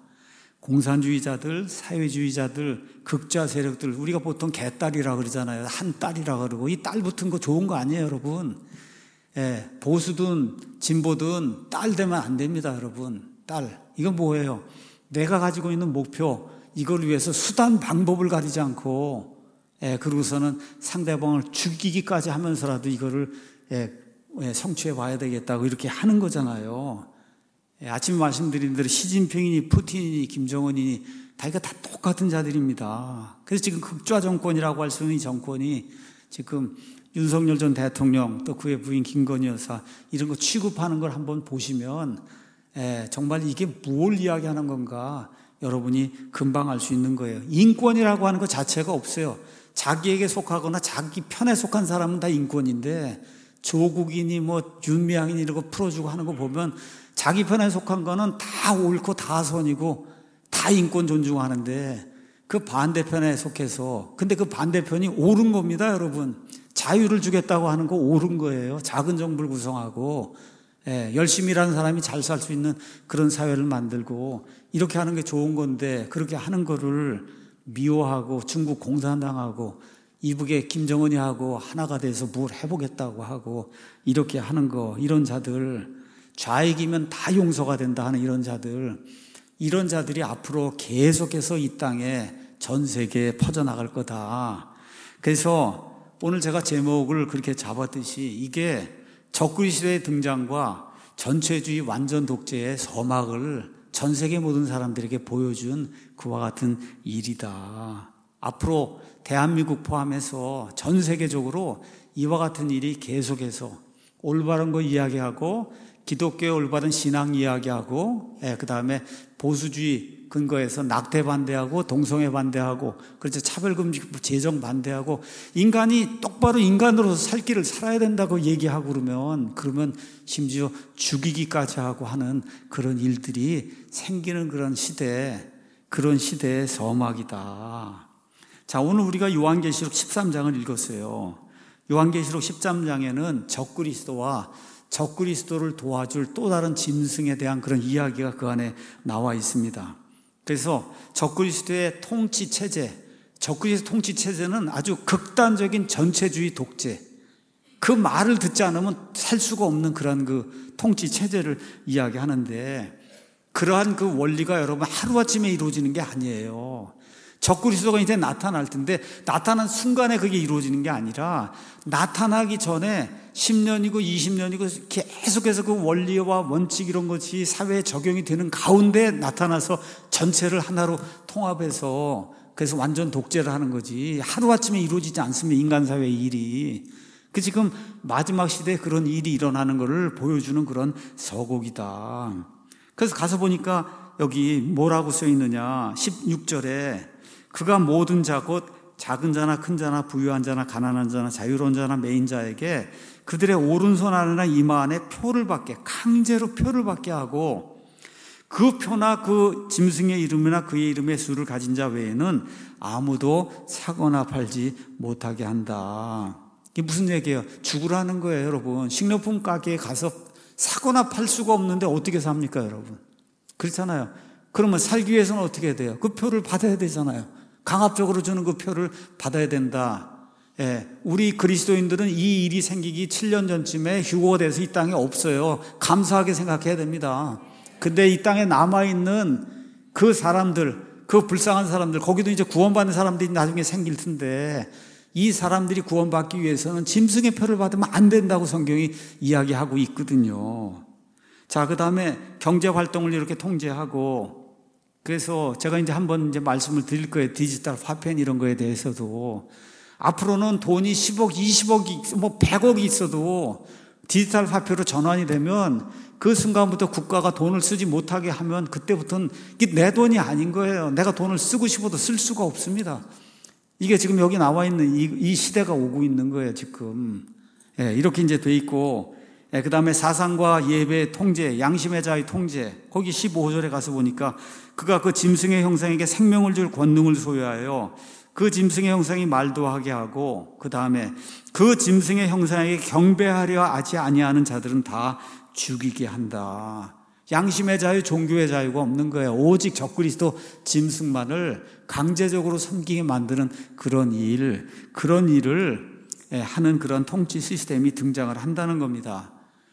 공산주의자들, 사회주의자들, 극좌 세력들, 우리가 보통 개딸이라 그러잖아요. 한 딸이라 그러고, 이 딸 붙은 거 좋은 거 아니에요, 여러분. 예, 보수든 진보든 딸 되면 안 됩니다, 여러분. 딸. 이건 뭐예요? 내가 가지고 있는 목표, 이걸 위해서 수단 방법을 가리지 않고, 예, 그러고서는 상대방을 죽이기까지 하면서라도 이거를 예, 예, 성취해 봐야 되겠다고 이렇게 하는 거잖아요. 예, 아침에 말씀드린 대로 시진핑이니 푸틴이니 김정은이니 다 이거 다 똑같은 자들입니다. 그래서 지금 극좌 정권이라고 할 수 있는 이 정권이 지금 윤석열 전 대통령, 또 그의 부인 김건희 여사 이런 거 취급하는 걸 한번 보시면 예, 정말 이게 뭘 이야기하는 건가 여러분이 금방 알 수 있는 거예요. 인권이라고 하는 것 자체가 없어요. 자기에게 속하거나 자기 편에 속한 사람은 다 인권인데, 조국이니 뭐 윤미향이니 이런 거 풀어주고 하는 거 보면 자기 편에 속한 거는 다 옳고 다 선이고 다 인권 존중하는데, 그 반대편에 속해서, 근데 그 반대편이 옳은 겁니다, 여러분. 자유를 주겠다고 하는 거 옳은 거예요. 작은 정부를 구성하고 예, 열심히 일하는 사람이 잘 살 수 있는 그런 사회를 만들고 이렇게 하는 게 좋은 건데, 그렇게 하는 거를 미워하고 중국 공산당하고 이북의 김정은이 하고 하나가 돼서 뭘 해보겠다고 하고 이렇게 하는 거, 이런 자들, 좌익이면 다 용서가 된다 하는 이런 자들, 이런 자들이 앞으로 계속해서 이 땅에 전 세계에 퍼져나갈 거다. 그래서 오늘 제가 제목을 그렇게 잡았듯이, 이게 적그리스도의 등장과 전체주의 완전 독재의 서막을 전 세계 모든 사람들에게 보여준 그와 같은 일이다. 앞으로 대한민국 포함해서 전 세계적으로 이와 같은 일이 계속해서 올바른 거 이야기하고, 기독교의 올바른 신앙 이야기하고, 예, 그 다음에 보수주의 근거에서 낙태 반대하고 동성애 반대하고, 그렇죠, 차별금지법 제정 반대하고, 인간이 똑바로 인간으로서 살 길을 살아야 된다고 얘기하고 그러면 그러면 심지어 죽이기까지 하고 하는 그런 일들이 생기는 그런 시대, 그런 시대의 서막이다. 자, 오늘 우리가 요한계시록 십삼 장을 읽었어요. 요한계시록 십삼 장에는 적그리스도와 적그리스도를 도와줄 또 다른 짐승에 대한 그런 이야기가 그 안에 나와 있습니다. 그래서 적그리스도의 통치 체제, 적그리스도 통치 체제는 아주 극단적인 전체주의 독재, 그 말을 듣지 않으면 살 수가 없는 그런 그 통치 체제를 이야기하는데, 그러한 그 원리가 여러분 하루아침에 이루어지는 게 아니에요. 적그리스도가 이제 나타날 텐데, 나타난 순간에 그게 이루어지는 게 아니라 나타나기 전에 십 년이고 이십 년이고 계속해서 그 원리와 원칙 이런 것이 사회에 적용이 되는 가운데 나타나서 전체를 하나로 통합해서, 그래서 완전 독재를 하는 거지, 하루아침에 이루어지지 않습니다, 인간 사회의 일이. 그 지금 마지막 시대에 그런 일이 일어나는 것을 보여주는 그런 서곡이다. 그래서 가서 보니까 여기 뭐라고 써 있느냐, 십육 절에 그가 모든 자 곧 작은 자나 큰 자나 부유한 자나 가난한 자나 자유로운 자나 매인 자에게 그들의 오른손 안이나 이마 안에 표를 받게, 강제로 표를 받게 하고, 그 표나 그 짐승의 이름이나 그의 이름의 수를 가진 자 외에는 아무도 사거나 팔지 못하게 한다. 이게 무슨 얘기예요? 죽으라는 거예요, 여러분. 식료품 가게에 가서 사거나 팔 수가 없는데 어떻게 삽니까, 여러분? 그렇잖아요. 그러면 살기 위해서는 어떻게 해야 돼요? 그 표를 받아야 되잖아요. 강압적으로 주는 그 표를 받아야 된다. 예, 우리 그리스도인들은 이 일이 생기기 칠 년 전쯤에 휴거가 돼서 이 땅에 없어요. 감사하게 생각해야 됩니다. 근데 이 땅에 남아있는 그 사람들, 그 불쌍한 사람들, 거기도 이제 구원받는 사람들이 나중에 생길 텐데, 이 사람들이 구원받기 위해서는 짐승의 표를 받으면 안 된다고 성경이 이야기하고 있거든요. 자, 그 다음에 경제활동을 이렇게 통제하고, 그래서 제가 이제 한번 이제 말씀을 드릴 거예요. 디지털 화폐 이런 거에 대해서도. 앞으로는 돈이 십억, 이십억이, 뭐 백억이 있어도 디지털 화폐로 전환이 되면 그 순간부터 국가가 돈을 쓰지 못하게 하면 그때부터는 이게 내 돈이 아닌 거예요. 내가 돈을 쓰고 싶어도 쓸 수가 없습니다. 이게 지금 여기 나와 있는 이, 이 시대가 오고 있는 거예요, 지금. 예, 이렇게 이제 돼 있고, 예, 그 다음에 사상과 예배의 통제, 양심의 자의 통제, 거기 십오 절에 가서 보니까 그가 그 짐승의 형상에게 생명을 줄 권능을 소유하여 그 짐승의 형상이 말도 하게 하고, 그 다음에 그 짐승의 형상에게 경배하려 하지 아니하는 자들은 다 죽이게 한다. 양심의 자유, 종교의 자유가 없는 거예요. 오직 적그리스도 짐승만을 강제적으로 섬기게 만드는 그런 일, 그런 일을 하는 그런 통치 시스템이 등장을 한다는 겁니다.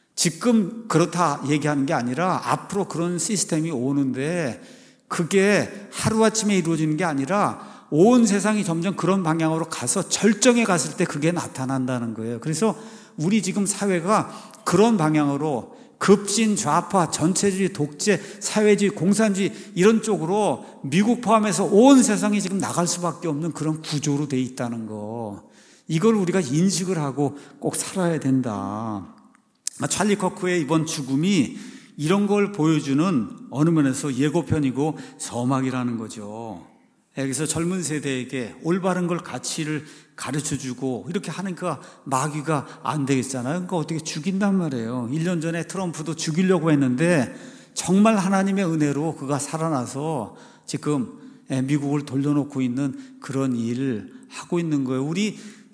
지금 그렇다 얘기하는 게 아니라 앞으로 그런 시스템이 오는데, 그게 하루아침에 이루어지는 게 아니라 온 세상이 점점 그런 방향으로 가서 절정에 갔을 때 그게 나타난다는 거예요. 그래서 우리 지금 사회가 그런 방향으로 급진, 좌파, 전체주의, 독재, 사회주의, 공산주의 이런 쪽으로 미국 포함해서 온 세상이 지금 나갈 수밖에 없는 그런 구조로 돼 있다는 거, 이걸 우리가 인식을 하고 꼭 살아야 된다. 찰리 커크의 이번 죽음이 이런 걸 보여주는 어느 면에서 예고편이고 서막이라는 거죠. 그래서 젊은 세대에게 올바른 걸 가치를 가르쳐주고 이렇게 하니까 마귀가 안 되겠잖아요. 그러니까 어떻게 죽인단 말이에요. 일 년 전에 트럼프도 죽이려고 했는데 정말 하나님의 은혜로 그가 살아나서 지금 미국을 돌려놓고 있는 그런 일을 하고 있는 거예요. 우리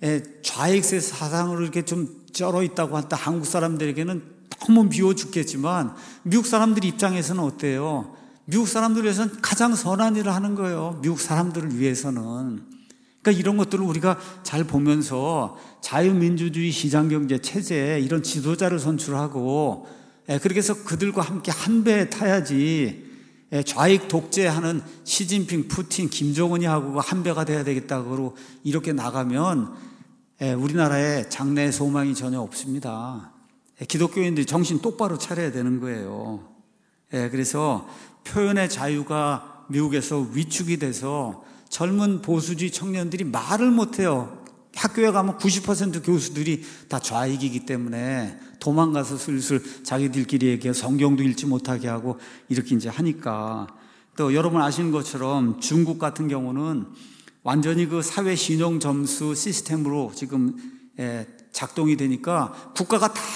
좌익세 사상으로 이렇게 좀 쩔어 있다고 한다 한국 사람들에게는 너무 미워 죽겠지만, 미국 사람들 입장에서는 어때요? 미국 사람들을 위해서는 가장 선한 일을 하는 거예요. 미국 사람들을 위해서는. 그러니까 이런 것들을 우리가 잘 보면서 자유민주주의 시장경제 체제 이런 지도자를 선출하고, 그렇게 해서 그들과 함께 한 배에 타야지, 좌익 독재하는 시진핑, 푸틴, 김정은이 하고 한 배가 돼야 되겠다고 이렇게 나가면 우리나라에 장래의 소망이 전혀 없습니다. 기독교인들이 정신 똑바로 차려야 되는 거예요. 그래서 표현의 자유가 미국에서 위축이 돼서 젊은 보수주의 청년들이 말을 못해요. 학교에 가면 구십 퍼센트 교수들이 다 좌익이기 때문에 도망가서 슬슬 자기들끼리 얘기해 성경도 읽지 못하게 하고 이렇게 이제 하니까. 또 여러분 아시는 것처럼 중국 같은 경우는 완전히 그 사회 신용 점수 시스템으로 지금 작동이 되니까 국가가 다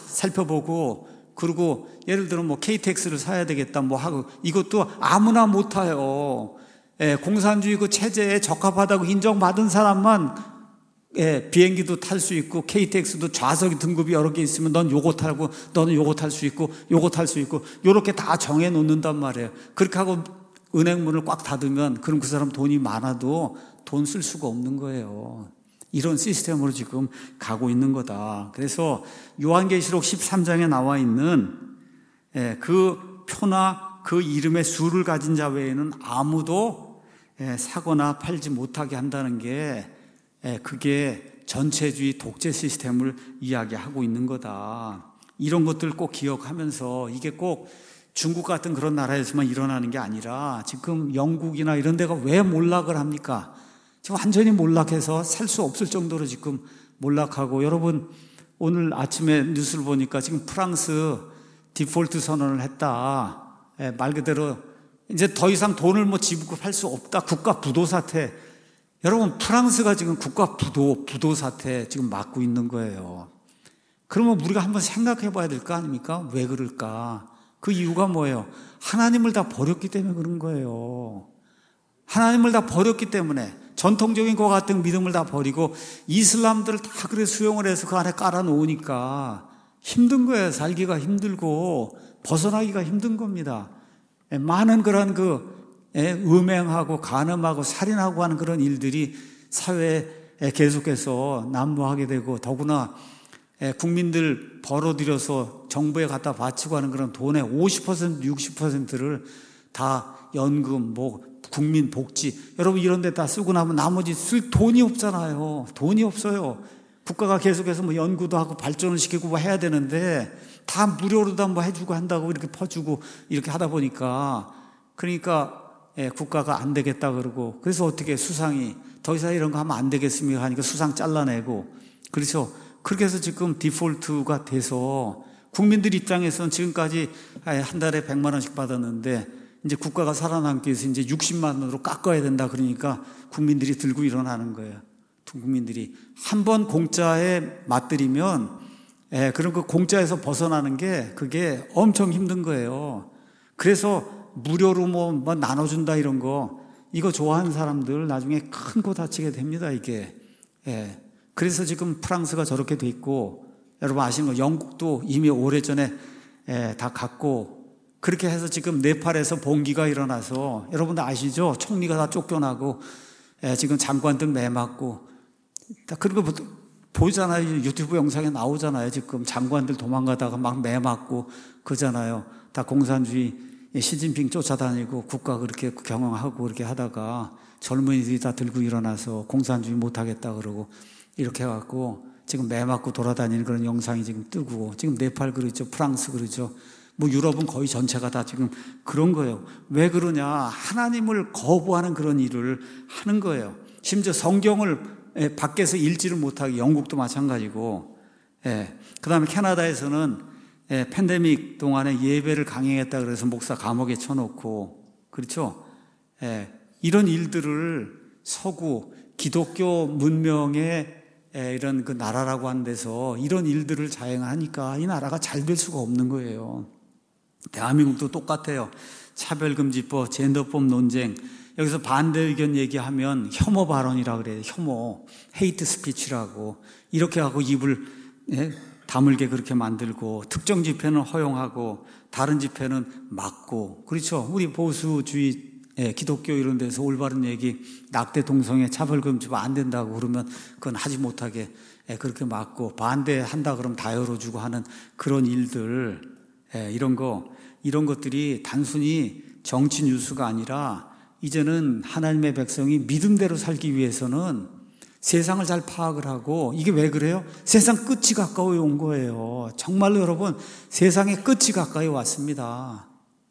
살펴보고, 그리고 예를 들어 뭐 케이티엑스를 사야 되겠다 뭐 하고, 이것도 아무나 못 타요. 예, 공산주의 그 체제에 적합하다고 인정받은 사람만 예, 비행기도 탈 수 있고, 케이티엑스도 좌석 등급이 여러 개 있으면 넌 요거 타고 너는 요거 탈 수 있고 요거 탈 수 있고 요렇게 다 정해 놓는단 말이에요. 그렇게 하고 은행 문을 꽉 닫으면 그럼 그 사람 돈이 많아도 돈 쓸 수가 없는 거예요. 이런 시스템으로 지금 가고 있는 거다. 그래서 요한계시록 십삼 장에 나와 있는 그 표나 그 이름의 수를 가진 자 외에는 아무도 사거나 팔지 못하게 한다는 게, 그게 전체주의 독재 시스템을 이야기하고 있는 거다. 이런 것들 꼭 기억하면서, 이게 꼭 중국 같은 그런 나라에서만 일어나는 게 아니라 지금 영국이나 이런 데가 왜 몰락을 합니까? 지금 완전히 몰락해서 살 수 없을 정도로 지금 몰락하고, 여러분 오늘 아침에 뉴스를 보니까 지금 프랑스 디폴트 선언을 했다. 예, 말 그대로 이제 더 이상 돈을 뭐 지급할 수 없다. 국가 부도 사태. 여러분 프랑스가 지금 국가 부도 부도 사태 지금 맞고 있는 거예요. 그러면 우리가 한번 생각해 봐야 될 거 아닙니까? 왜 그럴까? 그 이유가 뭐예요? 하나님을 다 버렸기 때문에 그런 거예요. 하나님을 다 버렸기 때문에, 전통적인 것 같은 믿음을 다 버리고 이슬람들을 다 그래 수용을 해서 그 안에 깔아놓으니까 힘든 거예요. 살기가 힘들고 벗어나기가 힘든 겁니다. 많은 그런 그 음행하고 간음하고 살인하고 하는 그런 일들이 사회에 계속해서 난무하게 되고, 더구나 국민들 벌어들여서 정부에 갖다 바치고 하는 그런 돈의 오십 퍼센트, 육십 퍼센트를 다 연금, 뭐 국민 복지, 여러분 이런 데 다 쓰고 나면 나머지 쓸 돈이 없잖아요. 돈이 없어요. 국가가 계속해서 뭐 연구도 하고 발전을 시키고 뭐 해야 되는데 다 무료로 다 뭐 해주고 한다고 이렇게 퍼주고 이렇게 하다 보니까, 그러니까 예, 국가가 안 되겠다 그러고, 그래서 어떻게 수상이 더 이상 이런 거 하면 안 되겠습니까 하니까 수상 잘라내고, 그렇죠. 그렇게 해서 지금 디폴트가 돼서 국민들 입장에서는 지금까지 한 달에 백만 원씩 받았는데 이제 국가가 살아남기 위해서 이제 육십만 원으로 깎아야 된다 그러니까 국민들이 들고 일어나는 거예요. 국민들이 한 번 공짜에 맞들이면 예, 그런 그 공짜에서 벗어나는 게 그게 엄청 힘든 거예요. 그래서 무료로 뭐, 뭐 나눠준다 이런 거, 이거 좋아하는 사람들 나중에 큰 거 다치게 됩니다, 이게. 예. 그래서 지금 프랑스가 저렇게 돼 있고, 여러분 아시는 거 영국도 이미 오래전에 예, 다 갔고, 그렇게 해서 지금 네팔에서 봉기가 일어나서, 여러분들 아시죠? 총리가 다 쫓겨나고 예, 지금 장관들 매맞고 다 그런 거 보이잖아요. 유튜브 영상에 나오잖아요. 지금 장관들 도망가다가 막 매맞고 그러잖아요. 다 공산주의 시진핑 쫓아다니고 국가 그렇게 경영하고 그렇게 하다가 젊은이들이 다 들고 일어나서 공산주의 못하겠다 그러고 이렇게 해갖고 지금 매맞고 돌아다니는 그런 영상이 지금 뜨고, 지금 네팔 그러죠, 프랑스 그러죠, 뭐 유럽은 거의 전체가 다 지금 그런 거예요. 왜 그러냐? 하나님을 거부하는 그런 일을 하는 거예요. 심지어 성경을 밖에서 읽지를 못하게, 영국도 마찬가지고, 예. 그 다음에 캐나다에서는 예, 팬데믹 동안에 예배를 강행했다 그래서 목사 감옥에 쳐놓고, 그렇죠? 예, 이런 일들을 서구 기독교 문명의 예, 이런 그 나라라고 하는 데서 이런 일들을 자행하니까 이 나라가 잘 될 수가 없는 거예요. 대한민국도 똑같아요. 차별금지법, 젠더법 논쟁, 여기서 반대 의견 얘기하면 혐오 발언이라 그래요. 혐오, 헤이트 스피치라고 이렇게 하고 입을 예, 다물게 그렇게 만들고, 특정 집회는 허용하고 다른 집회는 막고, 그렇죠. 우리 보수주의 예, 기독교 이런 데서 올바른 얘기, 낙태 동성애 차별금지법 안 된다고 그러면 그건 하지 못하게 예, 그렇게 막고, 반대한다 그러면 다 열어주고 하는 그런 일들, 예, 이런 거 이런 것들이 단순히 정치 뉴스가 아니라 이제는 하나님의 백성이 믿음대로 살기 위해서는 세상을 잘 파악을 하고, 이게 왜 그래요? 세상 끝이 가까이 온 거예요. 정말로 여러분, 세상의 끝이 가까이 왔습니다.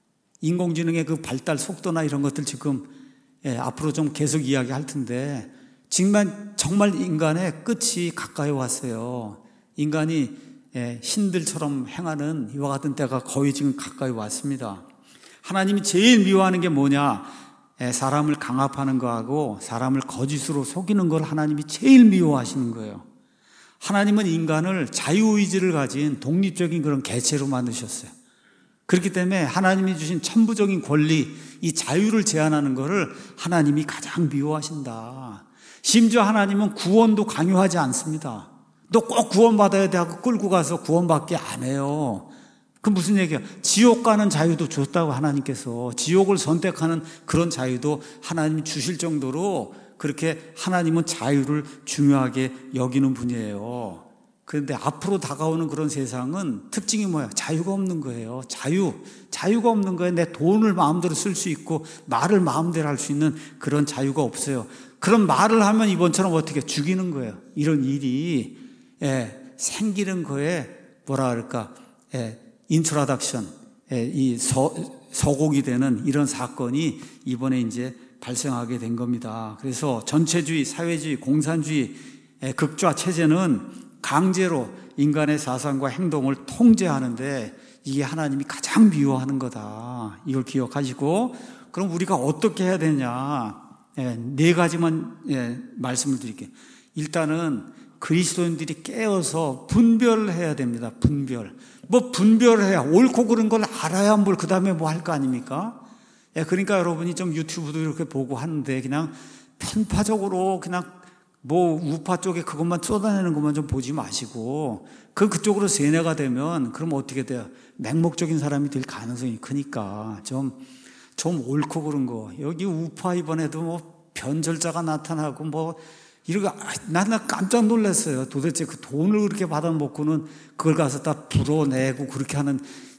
인공지능의 그 발달 속도나 이런 것들 지금 예, 앞으로 좀 계속 이야기할 텐데, 정말 정말 인간의 끝이 가까이 왔어요. 인간이 예, 신들처럼 행하는 이와 같은 때가 거의 지금 가까이 왔습니다. 하나님이 제일 미워하는 게 뭐냐? 사람을 강압하는 거하고 사람을 거짓으로 속이는 걸 하나님이 제일 미워하시는 거예요. 하나님은 인간을 자유의지를 가진 독립적인 그런 개체로 만드셨어요. 그렇기 때문에 하나님이 주신 천부적인 권리, 이 자유를 제한하는 것을 하나님이 가장 미워하신다. 심지어 하나님은 구원도 강요하지 않습니다. 너 꼭 구원받아야 돼 하고 끌고 가서 구원받게 안 해요. 그 무슨 얘기야? 지옥 가는 자유도 줬다고 하나님께서. 지옥을 선택하는 그런 자유도 하나님이 주실 정도로 그렇게 하나님은 자유를 중요하게 여기는 분이에요. 그런데 앞으로 다가오는 그런 세상은 특징이 뭐야? 자유가 없는 거예요. 자유. 자유가 없는 거예요. 내 돈을 마음대로 쓸 수 있고 말을 마음대로 할 수 있는 그런 자유가 없어요. 그런 말을 하면 이번처럼 어떻게 죽이는 거예요. 이런 일이 예, 생기는 거에 뭐라 그럴까? 예, 인트로덕션, 이 서, 서곡이 되는 이런 사건이 이번에 이제 발생하게 된 겁니다. 그래서 전체주의, 사회주의, 공산주의, 극좌 체제는 강제로 인간의 사상과 행동을 통제하는데 이게 하나님이 가장 미워하는 거다. 이걸 기억하시고, 그럼 우리가 어떻게 해야 되냐? 네 가지만 말씀을 드릴게요. 일단은 그리스도인들이 깨어서 분별을 해야 됩니다. 분별. 뭐 분별을 해야, 옳고 그른 걸 알아야 뭘 그 다음에 뭐 할 거 아닙니까? 예, 그러니까 여러분이 좀 유튜브도 이렇게 보고 하는데 그냥 편파적으로 그냥 뭐 우파 쪽에 그것만 쏟아내는 것만 좀 보지 마시고, 그 그쪽으로 세뇌가 되면 그럼 어떻게 돼요? 맹목적인 사람이 될 가능성이 크니까 좀, 좀 옳고 그른 거. 여기 우파 이번에도 뭐 변절자가 나타나고 뭐 이러고 나는 깜짝 놀랐어요. 도대체 그 돈을 그렇게 받아먹고는 그걸 가서 다 불어내고 그렇게 하는,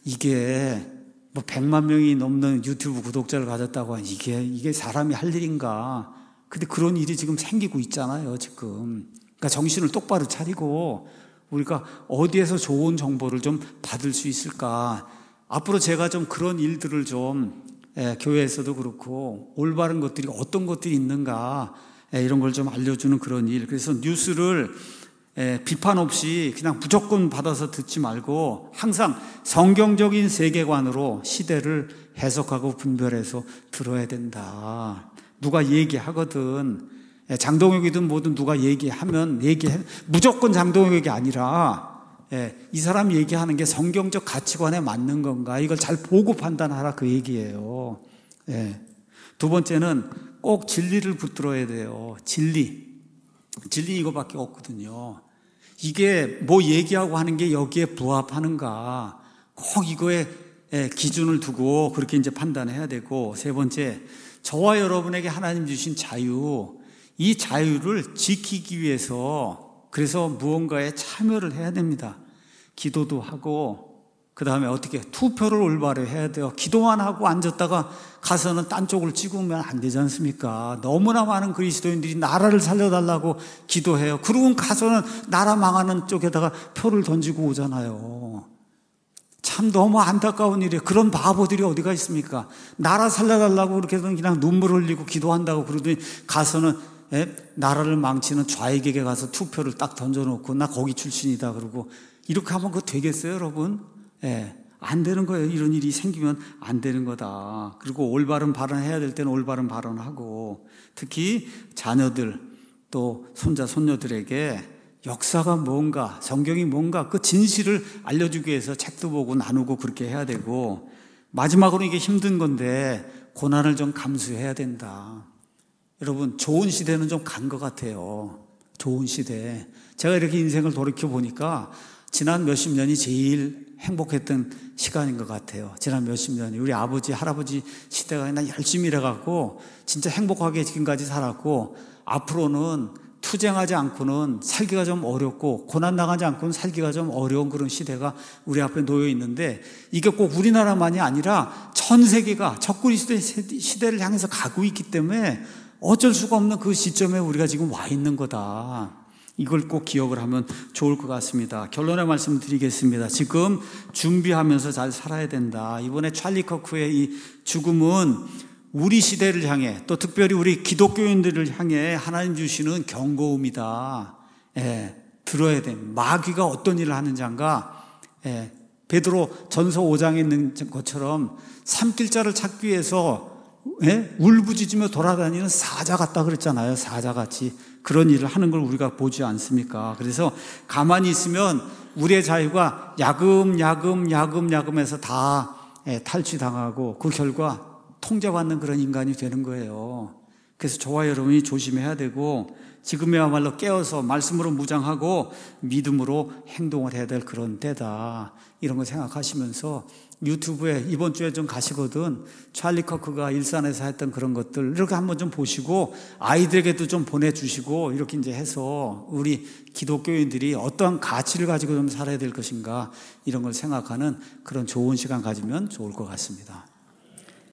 이게 뭐 백만 명이 넘는 유튜브 구독자를 가졌다고 하니 이게 이게 사람이 할 일인가? 근데 그런 일이 지금 생기고 있잖아요, 지금. 그러니까 정신을 똑바로 차리고 우리가 어디에서 좋은 정보를 좀 받을 수 있을까? 앞으로 제가 좀 그런 일들을 좀, 예, 교회에서도 그렇고 올바른 것들이 어떤 것들이 있는가, 예, 이런 걸 좀 알려주는 그런 일. 그래서 뉴스를 예, 비판 없이 그냥 무조건 받아서 듣지 말고 항상 성경적인 세계관으로 시대를 해석하고 분별해서 들어야 된다. 누가 얘기하거든, 예, 장동혁이든 뭐든 누가 얘기하면 얘기해, 무조건 장동혁이 아니라, 예, 이 사람 얘기하는 게 성경적 가치관에 맞는 건가, 이걸 잘 보고 판단하라, 그 얘기예요. 예. 두 번째는 꼭 진리를 붙들어야 돼요. 진리. 진리 이거밖에 없거든요. 이게 뭐 얘기하고 하는 게 여기에 부합하는가, 꼭 이거에 기준을 두고 그렇게 이제 판단해야 되고, 세 번째, 저와 여러분에게 하나님 주신 자유, 이 자유를 지키기 위해서 그래서 무언가에 참여를 해야 됩니다. 기도도 하고, 그 다음에 어떻게 투표를 올바로 해야 돼요. 기도만 하고 앉았다가 가서는 딴 쪽을 찍으면 안 되지 않습니까? 너무나 많은 그리스도인들이 나라를 살려달라고 기도해요. 그러고 가서는 나라 망하는 쪽에다가 표를 던지고 오잖아요. 참 너무 안타까운 일이에요. 그런 바보들이 어디가 있습니까? 나라 살려달라고 그렇게 그냥 눈물 흘리고 기도한다고 그러더니 가서는, 예? 나라를 망치는 좌익에게 가서 투표를 딱 던져놓고 나 거기 출신이다 그러고, 이렇게 하면 그거 되겠어요, 여러분? 예, 안 되는 거예요. 이런 일이 생기면 안 되는 거다. 그리고 올바른 발언해야 될 때는 올바른 발언하고, 특히 자녀들 또 손자 손녀들에게 역사가 뭔가, 성경이 뭔가 그 진실을 알려주기 위해서 책도 보고 나누고 그렇게 해야 되고, 마지막으로 이게 힘든 건데 고난을 좀 감수해야 된다. 여러분, 좋은 시대는 좀 간 것 같아요. 좋은 시대. 제가 이렇게 인생을 돌이켜 보니까 지난 몇십 년이 제일 행복했던 시간인 것 같아요. 지난 몇십 년이. 우리 아버지, 할아버지 시대가 난 열심히 일해갖고 진짜 행복하게 지금까지 살았고, 앞으로는 투쟁하지 않고는 살기가 좀 어렵고, 고난당하지 않고는 살기가 좀 어려운 그런 시대가 우리 앞에 놓여 있는데, 이게 꼭 우리나라만이 아니라 전 세계가 적그리 시대를 향해서 가고 있기 때문에 어쩔 수가 없는 그 시점에 우리가 지금 와 있는 거다. 이걸 꼭 기억을 하면 좋을 것 같습니다. 결론의 말씀 드리겠습니다. 지금 준비하면서 잘 살아야 된다. 이번에 찰리 커크의 이 죽음은 우리 시대를 향해, 또 특별히 우리 기독교인들을 향해 하나님 주시는 경고음이다. 예, 들어야 돼. 마귀가 어떤 일을 하는지 안가? 예, 베드로 전서 오 장에 있는 것처럼 산길자를 찾기 위해서, 예? 울부짖으며 돌아다니는 사자 같다 그랬잖아요. 사자같이 그런 일을 하는 걸 우리가 보지 않습니까? 그래서 가만히 있으면 우리의 자유가 야금야금 야금야금해서 다, 예, 탈취당하고 그 결과 통제받는 그런 인간이 되는 거예요. 그래서 저와 여러분이 조심해야 되고, 지금이야말로 깨어서 말씀으로 무장하고 믿음으로 행동을 해야 될 그런 때다. 이런 거 생각하시면서 유튜브에 이번 주에 좀 가시거든. 찰리 커크가 일산에서 했던 그런 것들 이렇게 한번 좀 보시고, 아이들에게도 좀 보내주시고, 이렇게 이제 해서 우리 기독교인들이 어떠한 가치를 가지고 좀 살아야 될 것인가, 이런 걸 생각하는 그런 좋은 시간 가지면 좋을 것 같습니다.